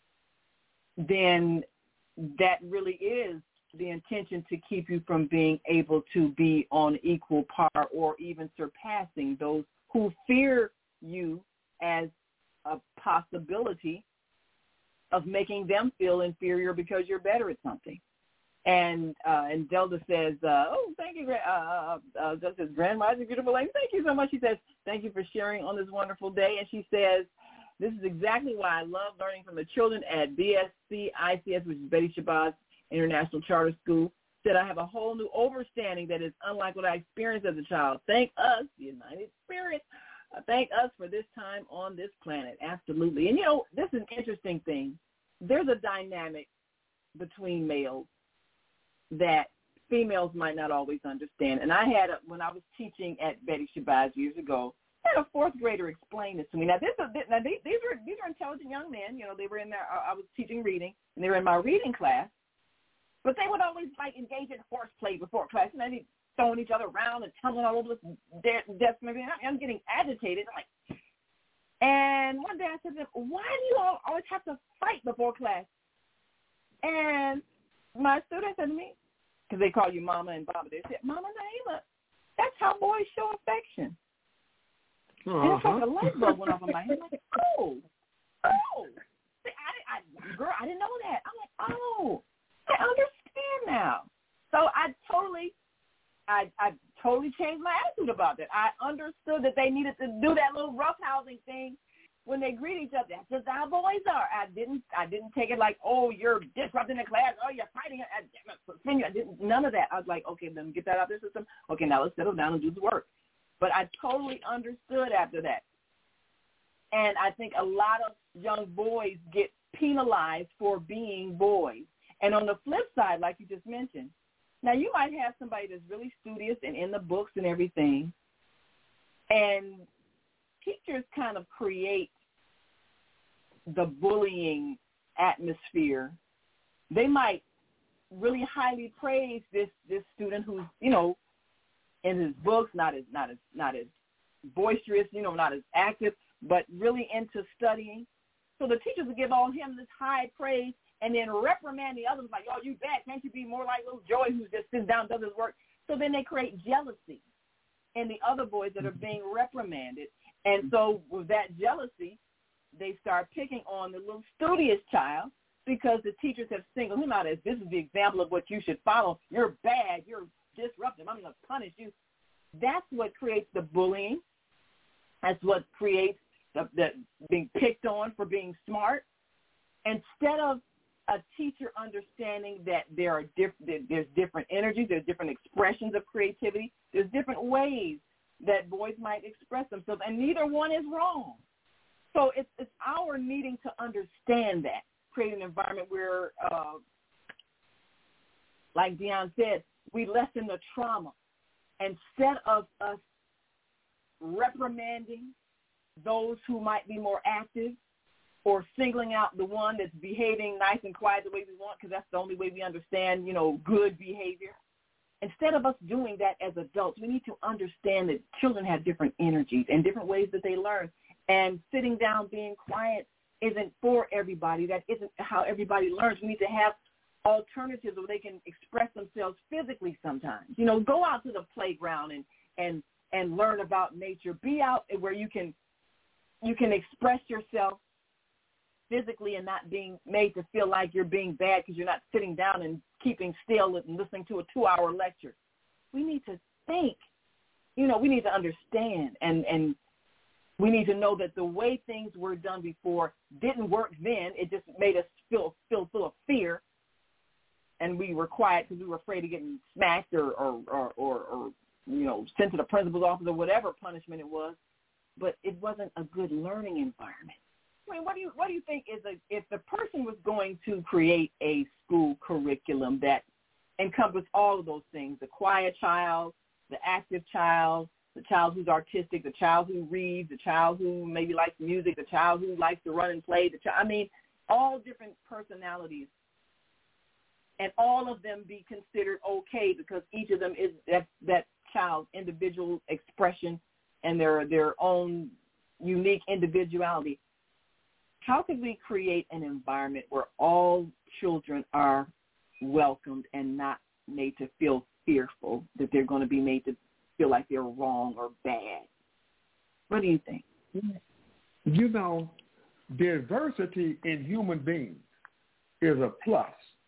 then that really is the intention to keep you from being able to be on equal par or even surpassing those who fear you as a possibility of making them feel inferior because you're better at something. And uh, and Delta says, uh, oh, thank you, uh, uh, Delta says, Grand Rising, beautiful lady, thank you so much. She says, thank you for sharing on this wonderful day. And she says, this is exactly why I love learning from the children at B S C I C S, which is Betty Shabazz International Charter School. Said I have a whole new understanding that is unlike what I experienced as a child. Thank us, the United Spirit. Uh, thank us for this time on this planet. Absolutely. And, you know, this is an interesting thing. There's a dynamic between males that females might not always understand. And I had, a, when I was teaching at Betty Shabazz years ago, I had a fourth grader explain this to me. Now, this, now these, these are these are intelligent young men. You know, they were in there. I was teaching reading, and they were in my reading class. But they would always, like, engage in horseplay before class. And they'd be throwing each other around and tumbling all over the desk and everything. I'm getting agitated. I'm like, and one day I said to them, why do you all always have to fight before class? And my student said to me, because they call you Mama and Baba, they said, Mama Naima, that's how boys show affection. Uh-huh. And it's like a light bulb went off in my head. I'm like, oh, oh. See, I, I, girl, I didn't know that. I'm like, oh, I understand now. So I totally, I, I totally changed my attitude about that. I understood that they needed to do that little roughhousing thing when they greet each other. That's just how boys are. I didn't, I didn't take it like, oh, you're disrupting the class. Oh, you're fighting. I, I didn't, none of that. I was like, okay, let me get that out of the system. Okay, now let's settle down and do the work. But I totally understood after that. And I think a lot of young boys get penalized for being boys. And on the flip side, like you just mentioned, now you might have somebody that's really studious and in the books and everything, and teachers kind of create the bullying atmosphere. They might really highly praise this this student who's, you know, in his books, not as not as not as boisterous, you know, not as active, but really into studying. So the teachers will give all him this high praise and then reprimand the others like, oh, you bad. Can't you be more like little Joey who just sits down and does his work? So then they create jealousy in the other boys that are being reprimanded. And so with that jealousy, they start picking on the little studious child because the teachers have singled him out as this is the example of what you should follow. You're bad. You're disruptive. I'm going to punish you. That's what creates the bullying. That's what creates the, the being picked on for being smart. Instead of a teacher understanding that there are diff- there's different energies, there's different expressions of creativity, there's different ways that boys might express themselves, and neither one is wrong. So it's, it's our needing to understand that, create an environment where, uh, like Dion said, we lessen the trauma. Instead of us reprimanding those who might be more active or singling out the one that's behaving nice and quiet the way we want because that's the only way we understand, you know, good behavior. Instead of us doing that as adults, we need to understand that children have different energies and different ways that they learn. And sitting down, being quiet isn't for everybody. That isn't how everybody learns. We need to have alternatives where they can express themselves physically sometimes. You know, go out to the playground and, and, and learn about nature. Be out where you can you can express yourself physically and not being made to feel like you're being bad because you're not sitting down and keeping still and listening to a two-hour lecture. We need to think. You know, we need to understand, and, and we need to know that the way things were done before didn't work then. It just made us feel, feel full of fear, and we were quiet because we were afraid of getting smacked or, or, or, or, or, you know, sent to the principal's office or whatever punishment it was. But it wasn't a good learning environment. I mean, what do you what do you think is a if the person was going to create a school curriculum that encompassed all of those things, the quiet child, the active child, the child who's artistic, the child who reads, the child who maybe likes music, the child who likes to run and play, the child, I mean, all different personalities, and all of them be considered okay because each of them is that, that child's individual expression and their their own unique individuality. How could we create an environment where all children are welcomed and not made to feel fearful that they're going to be made to feel like they're wrong or bad? What do you think? You know, diversity in human beings is a plus.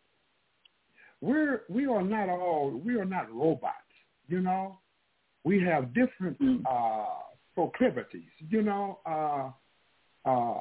We're we are not all we are not robots. You know, we have different uh, proclivities. You know, uh, uh,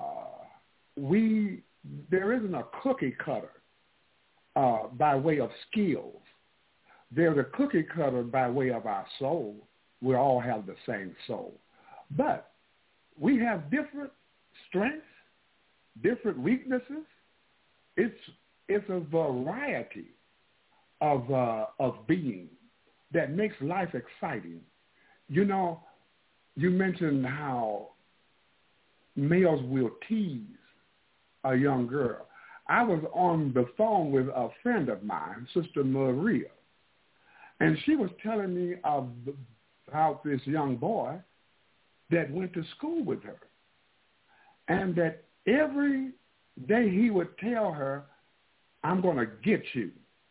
we there isn't a cookie cutter uh, by way of skills. There's a cookie cutter by way of our soul. We all have the same soul, but we have different strengths, different weaknesses. It's it's a variety of uh, of being that makes life exciting. You know, you mentioned how males will tease a young girl. I was on the phone with a friend of mine, Sister Maria, and she was telling me of, about this young boy that went to school with her, and that every day he would tell her, I'm going to get you.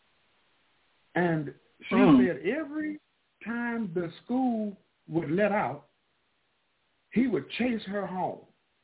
And she mm. said every time the school would let out, he would chase her home.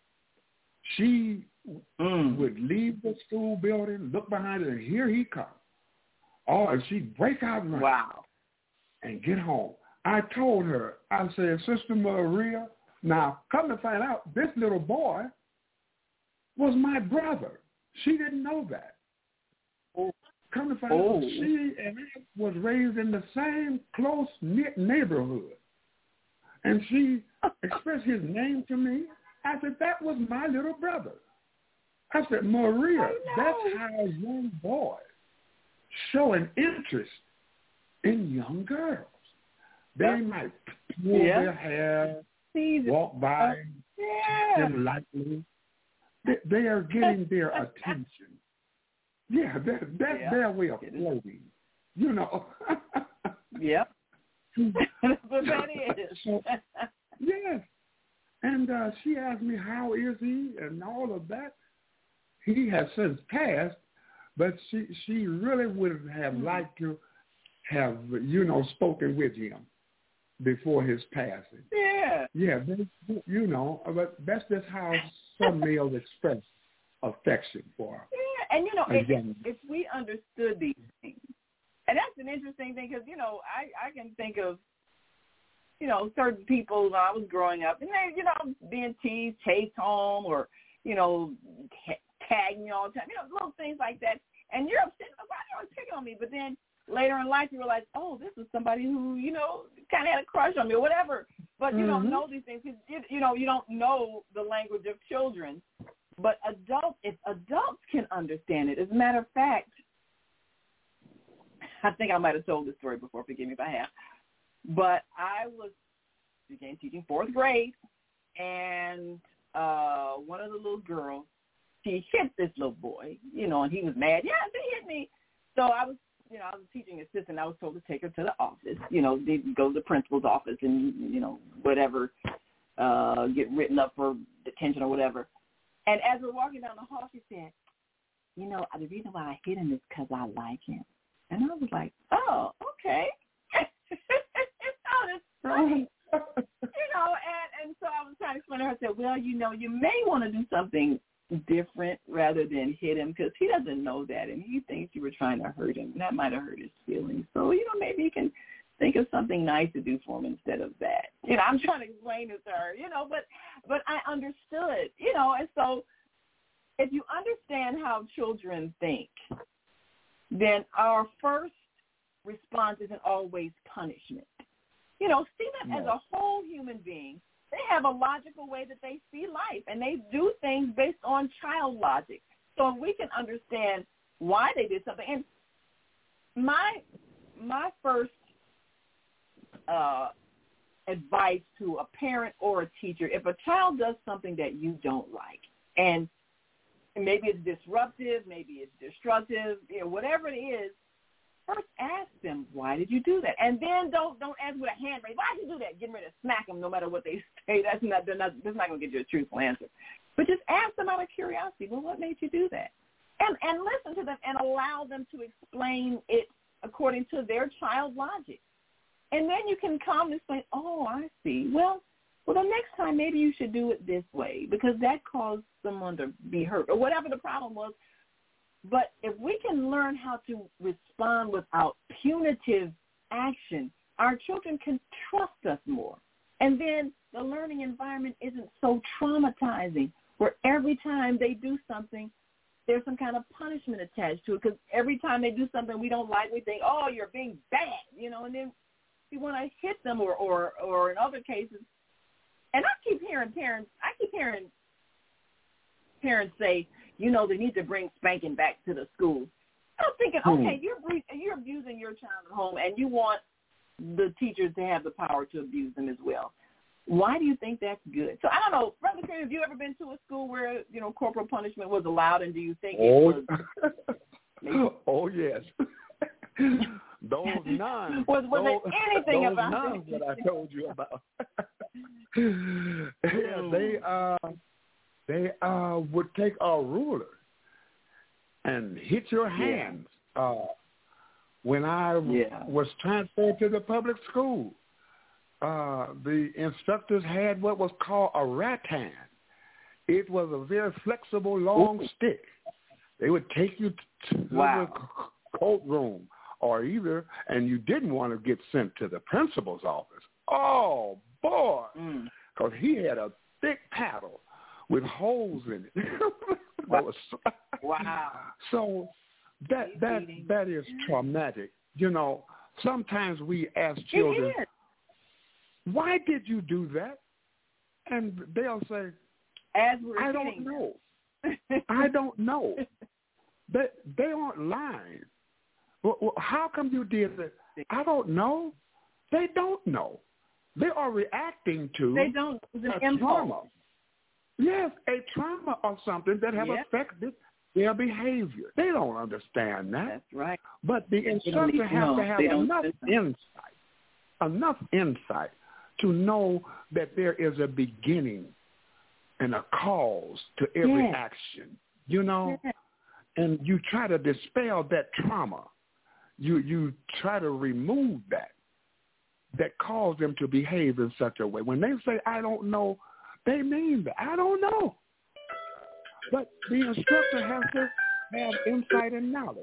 She mm. would leave the school building, look behind her, and here he comes. Oh, and she'd break out and run. Wow. And get home. I told her, I said, Sister Maria, now come to find out, this little boy was my brother. She didn't know that. Oh. Come to find oh. out, she and I was raised in the same close-knit neighborhood. And she expressed his name to me. I said, that was my little brother. I said, Maria, that's how young boys show an interest in young girls. They yeah. might pull yeah. their hair, walk by yeah. them lightly. They, they are getting their attention. Yeah, that, that's yeah. their way of floating. You know. Yep. That's what that is. So, yes. And uh, she asked me, how is he, and all of that. He has since passed, but she she really would have mm-hmm. liked to have, you know, spoken with him before his passing. Yeah. Yeah, they, you know, but that's just how some males express affection for. Yeah, and, you know, if, if we understood these things, and that's an interesting thing because, you know, I, I can think of, you know, certain people when I was growing up, and they, you know, being teased, chased home, or, you know, tagging me all the time, you know, little things like that. And you're upset, nobody always picking on me. But then later in life, you realize, oh, this is somebody who, you know, kind of had a crush on me or whatever. But you mm-hmm. don't know these things because, you, you know, you don't know the language of children. But adults, if adults can understand it, as a matter of fact, I think I might have told this story before. Forgive me if I have. But I was, began teaching fourth grade, and uh, one of the little girls, she hit this little boy, you know, and he was mad. Yeah, she hit me. So I was, you know, I was a teaching assistant. I was told to take her to the office, you know, they'd go to the principal's office and, you know, whatever, uh, get written up for detention or whatever. And as we're walking down the hall, she said, you know, the reason why I hit him is because I like him. And I was like, oh, okay. Oh, that's funny. You know, and, and so I was trying to explain to her, I said, well, you know, you may want to do something different rather than hit him because he doesn't know that, and he thinks you were trying to hurt him. That might have hurt his feelings. So, you know, maybe you can think of something nice to do for him instead of that. You know, I'm trying to explain it to her, you know, but, but I understood, you know, and so if you understand how children think, then our first response isn't always punishment. You know, see them as a whole human being. They have a logical way that they see life, and they do things based on child logic. So if we can understand why they did something. And my my first uh, advice to a parent or a teacher, if a child does something that you don't like, and maybe it's disruptive, maybe it's destructive, you know, whatever it is, first ask them, why did you do that? And then don't don't ask with a hand raise, why did you do that? Getting ready to smack them no matter what they say. That's not, they're not, that's not going to get you a truthful answer. But just ask them out of curiosity, well, what made you do that? And and listen to them and allow them to explain it according to their child logic. And then you can calmly explain, oh, I see. Well, well, the next time maybe you should do it this way because that caused someone to be hurt or whatever the problem was. But if we can learn how to respond without punitive action, our children can trust us more. And then the learning environment isn't so traumatizing where every time they do something, there's some kind of punishment attached to it because every time they do something we don't like, we think, oh, you're being bad, you know, and then we want to hit them or, or, or in other cases. And I keep hearing parents, I keep hearing parents say, you know, they need to bring spanking back to the school. I'm thinking, okay, you're you're abusing your child at home, and you want the teachers to have the power to abuse them as well. Why do you think that's good? So I don't know, Brother Kareem, have you ever been to a school where, you know, corporal punishment was allowed, and do you think oh. it was? Oh, yes. Those nuns. Was, was those, there anything those about nuns that I told you about? Yeah, they uh, they uh would take a ruler and hit your hands. Yeah. Uh, when I yeah. was transferred to the public school, uh, the instructors had what was called a rattan. It was a very flexible, long Ooh. stick. They would take you to wow. the coat room or either, and you didn't want to get sent to the principal's office. Oh, boy, because mm. he had a thick paddle with holes in it. That was, wow. So that that that is traumatic. You know, sometimes we ask children, why did you do that? And they'll say, As we're I hitting don't know. I don't know. They, they aren't lying. Well, well, how come you did it? I don't know. They don't know. They are reacting to they don't, a trauma. Yes, a trauma or something that have yeah. affected their behavior. They don't understand that. That's right. But the instructor has no, to have enough insight, enough insight to know that there is a beginning and a cause to every yes. action, you know? Yes. And you try to dispel that trauma. You you try to remove that, that caused them to behave in such a way. When they say, I don't know, they mean that. I don't know. But the instructor has to have insight and knowledge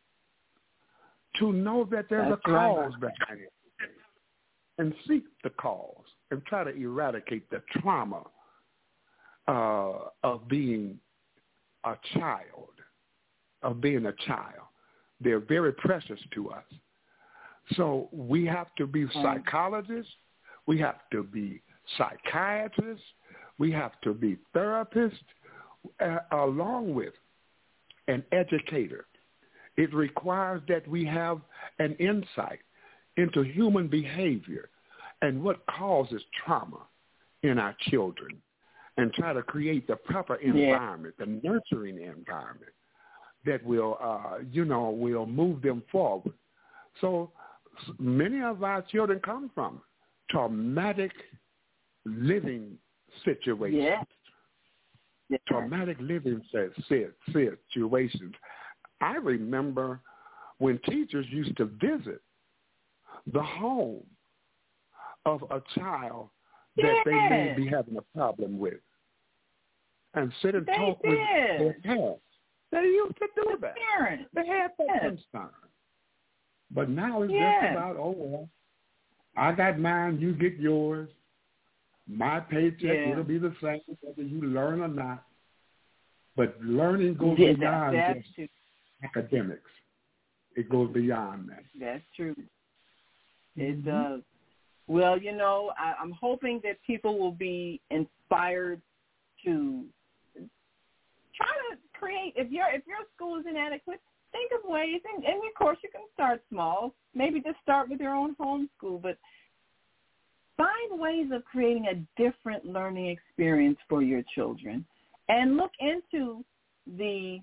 to know that there's That's a cause right. behind it and seek the cause and try to eradicate the trauma uh, of being a child, of being a child. They're very precious to us. So we have to be psychologists. We have to be psychiatrists. We have to be therapists, uh, along with an educator. It requires that we have an insight into human behavior and what causes trauma in our children, and try to create the proper environment, yeah. the nurturing environment that will, uh, you know, will move them forward. So many of our children come from traumatic living situations. Yeah. Yeah. Traumatic living situations. I remember when teachers used to visit the home of a child that yeah. they may be having a problem with and sit and they talk did. with their parents. They used to do the that. Parents. They had that yes. concern. But now it's yes. just about, oh, well, I got mine, you get yours. My paycheck, yeah. it'll be the same whether you learn or not. But learning goes yeah, beyond that, just true. academics. It goes beyond that. That's true. It mm-hmm. does. Well, you know, I, I'm hoping that people will be inspired to try to create. If your if your school is inadequate, think of ways, and, and of course you can start small. Maybe just start with your own home school, but find ways of creating a different learning experience for your children, and look into the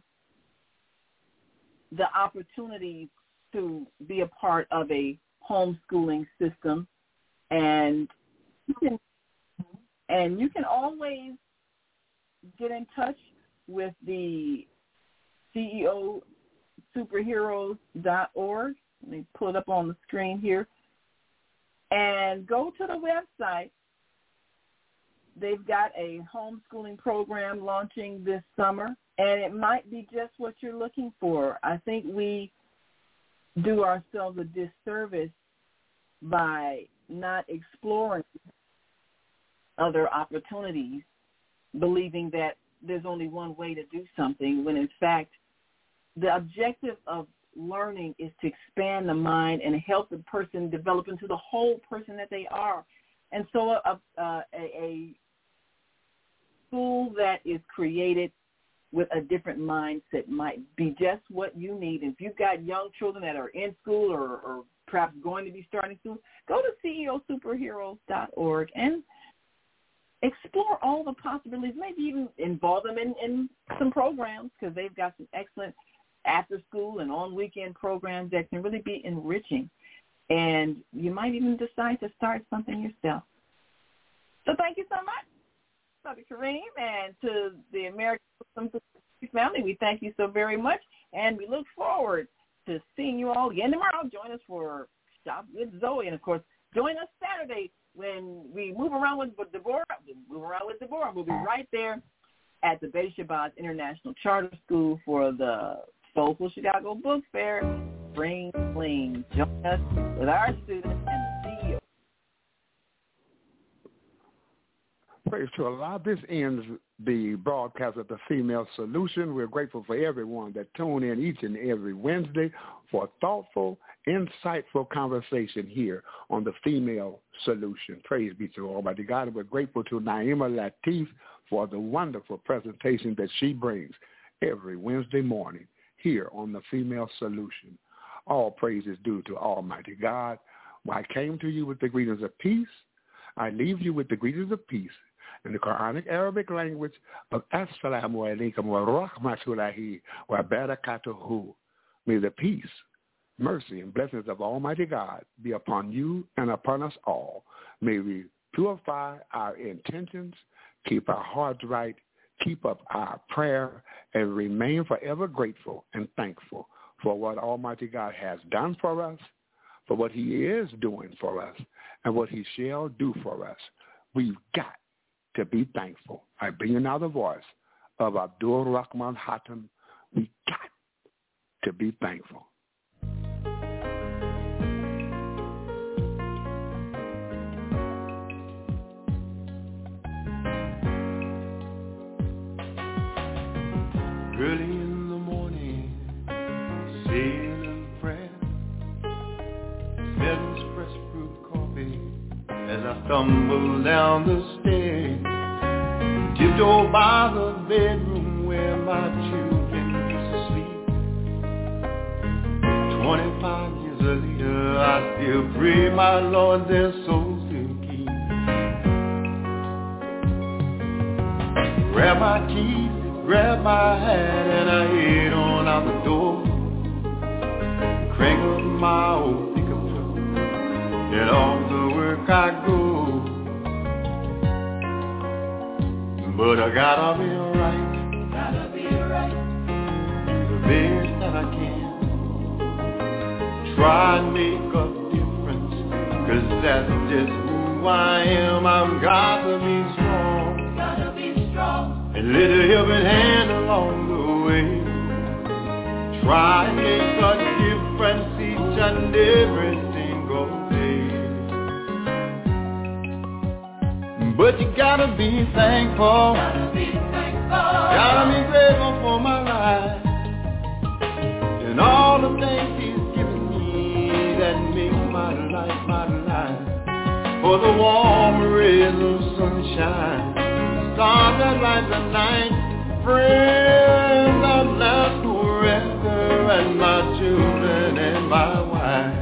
the opportunity to be a part of a homeschooling system. And you can, and you can always get in touch with the C E O superheroes dot org. Let me pull it up on the screen here. And go to the website. They've got a homeschooling program launching this summer, and it might be just what you're looking for. I think we do ourselves a disservice by not exploring other opportunities, believing that there's only one way to do something, when in fact the objective of learning is to expand the mind and help the person develop into the whole person that they are. And so a, a, a school that is created with a different mindset might be just what you need. If you've got young children that are in school or, or perhaps going to be starting school, go to C E O superheroes dot org and explore all the possibilities, maybe even involve them in, in some programs, because they've got some excellent after-school and on-weekend programs that can really be enriching. And you might even decide to start something yourself. So thank you so much, Doctor Kareem, and to the American Muslim family, we thank you so very much, and we look forward to seeing you all again tomorrow. Join us for Shop with Zoe, and, of course, join us Saturday when we move around with, with Deborah. We'll move around with Deborah. We'll be right there at the Betty Shabazz International Charter School for the Soulful Chicago Book Fair. Spring Fling. Join us with our students and the C E O. Praise to Allah. This ends the broadcast of the Female Solution. We're grateful for everyone that tune in each and every Wednesday for thoughtful, insightful conversation here on the Female Solution. Praise be to Almighty God. And we're grateful to Naima Latif for the wonderful presentation that she brings every Wednesday morning here on the Female Solution. All praise is due to Almighty God. Well, I came to you with the greetings of peace. I leave you with the greetings of peace in the Quranic Arabic language of Assalamu alaikum wa rahmatullahi wa barakatuhu. May the peace, mercy, and blessings of Almighty God be upon you and upon us all. May we purify our intentions, keep our hearts right, keep up our prayer, and remain forever grateful and thankful for what Almighty God has done for us, for what he is doing for us, and what he shall do for us. We've got to be thankful. I bring you now the voice of Abdul Rahman Hatem. We got to be thankful. Early in the morning, saying a prayer, smelling fresh brewed coffee as I stumble down the stairs, tiptoe by the bedroom where my children used to sleep. Twenty-five years later, I still pray my Lord their souls to keep. Grab my keys, grab my hat, and I head on out the door. Crank up my old pickup truck, and off to work I go. But I gotta be right, gotta be right, do the best that I can. Try and make a difference, 'cause that's just who I am. I've got to be strong, gotta be strong, and let a helping hand along the way. Try and make a difference each and every single day. But you gotta be thankful, gotta be thankful, gotta be grateful for my life and all the things he's given me that make my life my life. For the warm rays of sunshine, stars that light the night, friends that last forever, and my children and my wife.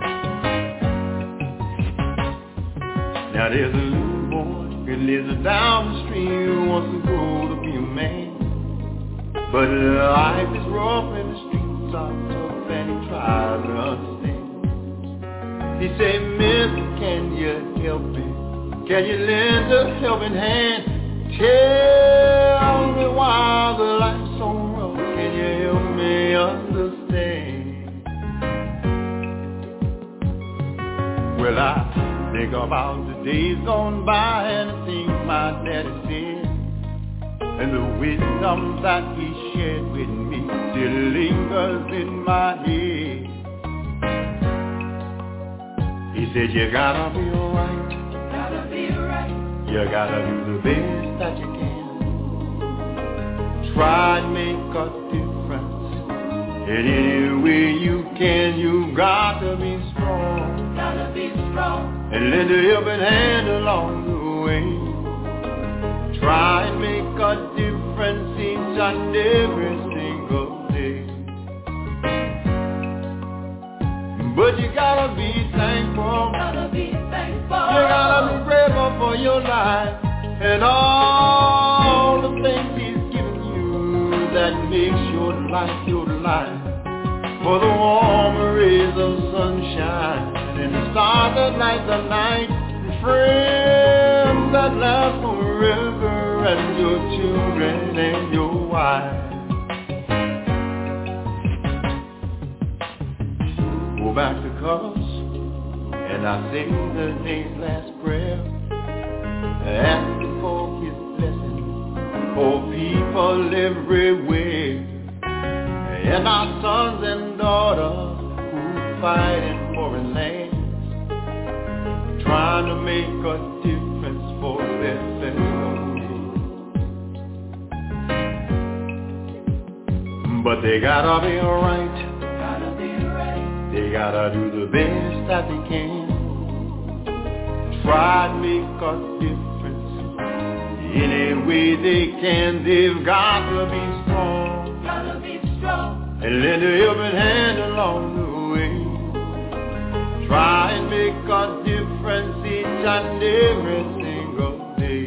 Now there's a little boy who lives down the street who wants to grow to be a man, but life is rough and the streets are tough and he tries to understand. He said, Mister, can you help me? Can you lend a helping hand? Tell me why the life's so rough. Can you help me understand? Well, I think about the days gone by and the things my daddy said, and the wisdom that he shared with me still lingers in my head. He said, you gotta be right, gotta be right, you gotta do the best that you can. Try and make a difference in any way you can. You got to be strong, gotta be strong, and lend a helping hand along the way. Try and make a difference each and every single day. But you gotta be thankful, gotta be thankful, you gotta be grateful for your life and all the things he's given you that makes your life your life. For the warm rays of sunshine and the stars that light the night, and friends that last forever, and your children and your wife. Go back to colors, and I say the day's last prayer, asking for his blessing for people everywhere, and our sons and daughters who fight in foreign lands, trying to make a difference for themselves but they gotta be right. Gotta be right. They gotta do the best that they can. Try to make a difference any way they can. They've got to be strong. Gotta be strong. And lend a helping hand along the way. Try and make a difference each and every single day.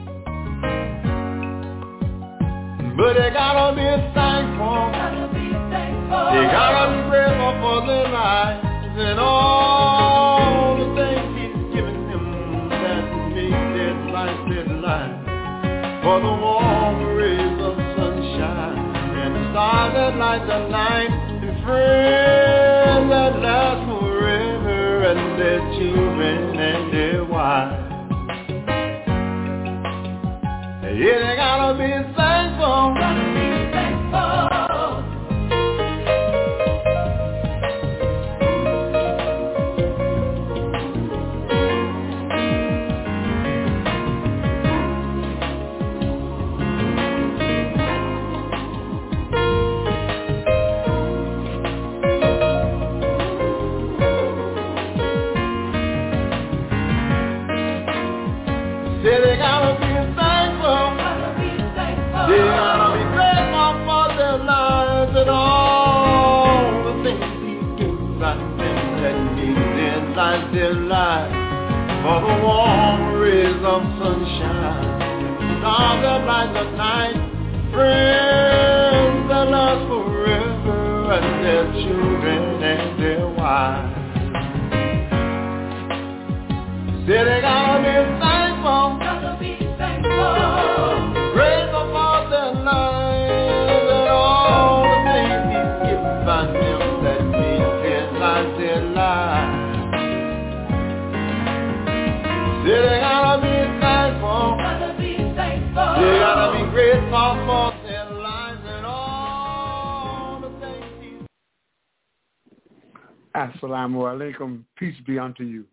But they gotta be thankful. Gotta be thankful. They gotta be grateful for their lives and all the things He's given them that make their life their life. For the warm rays of sunshine and the stars that light the night, and friends that last forever, and their children and their wives. Yeah, they gotta be thankful. Gotta be thankful. Yeah, they gotta be thankful. They gotta be grateful for their lives and all the things He gives and them that make their lives their lives. For the warm rays of sunshine, stars that light the night, friends that last forever, and their children and their wives. Say they gotta be thankful. Gotta be thankful. Grateful for their lives and all the things He's given them that make their lives their lives. Say they gotta be thankful. Gotta be thankful. They gotta be grateful for their lives and all the things He's. Assalamu alaikum. Peace be unto you.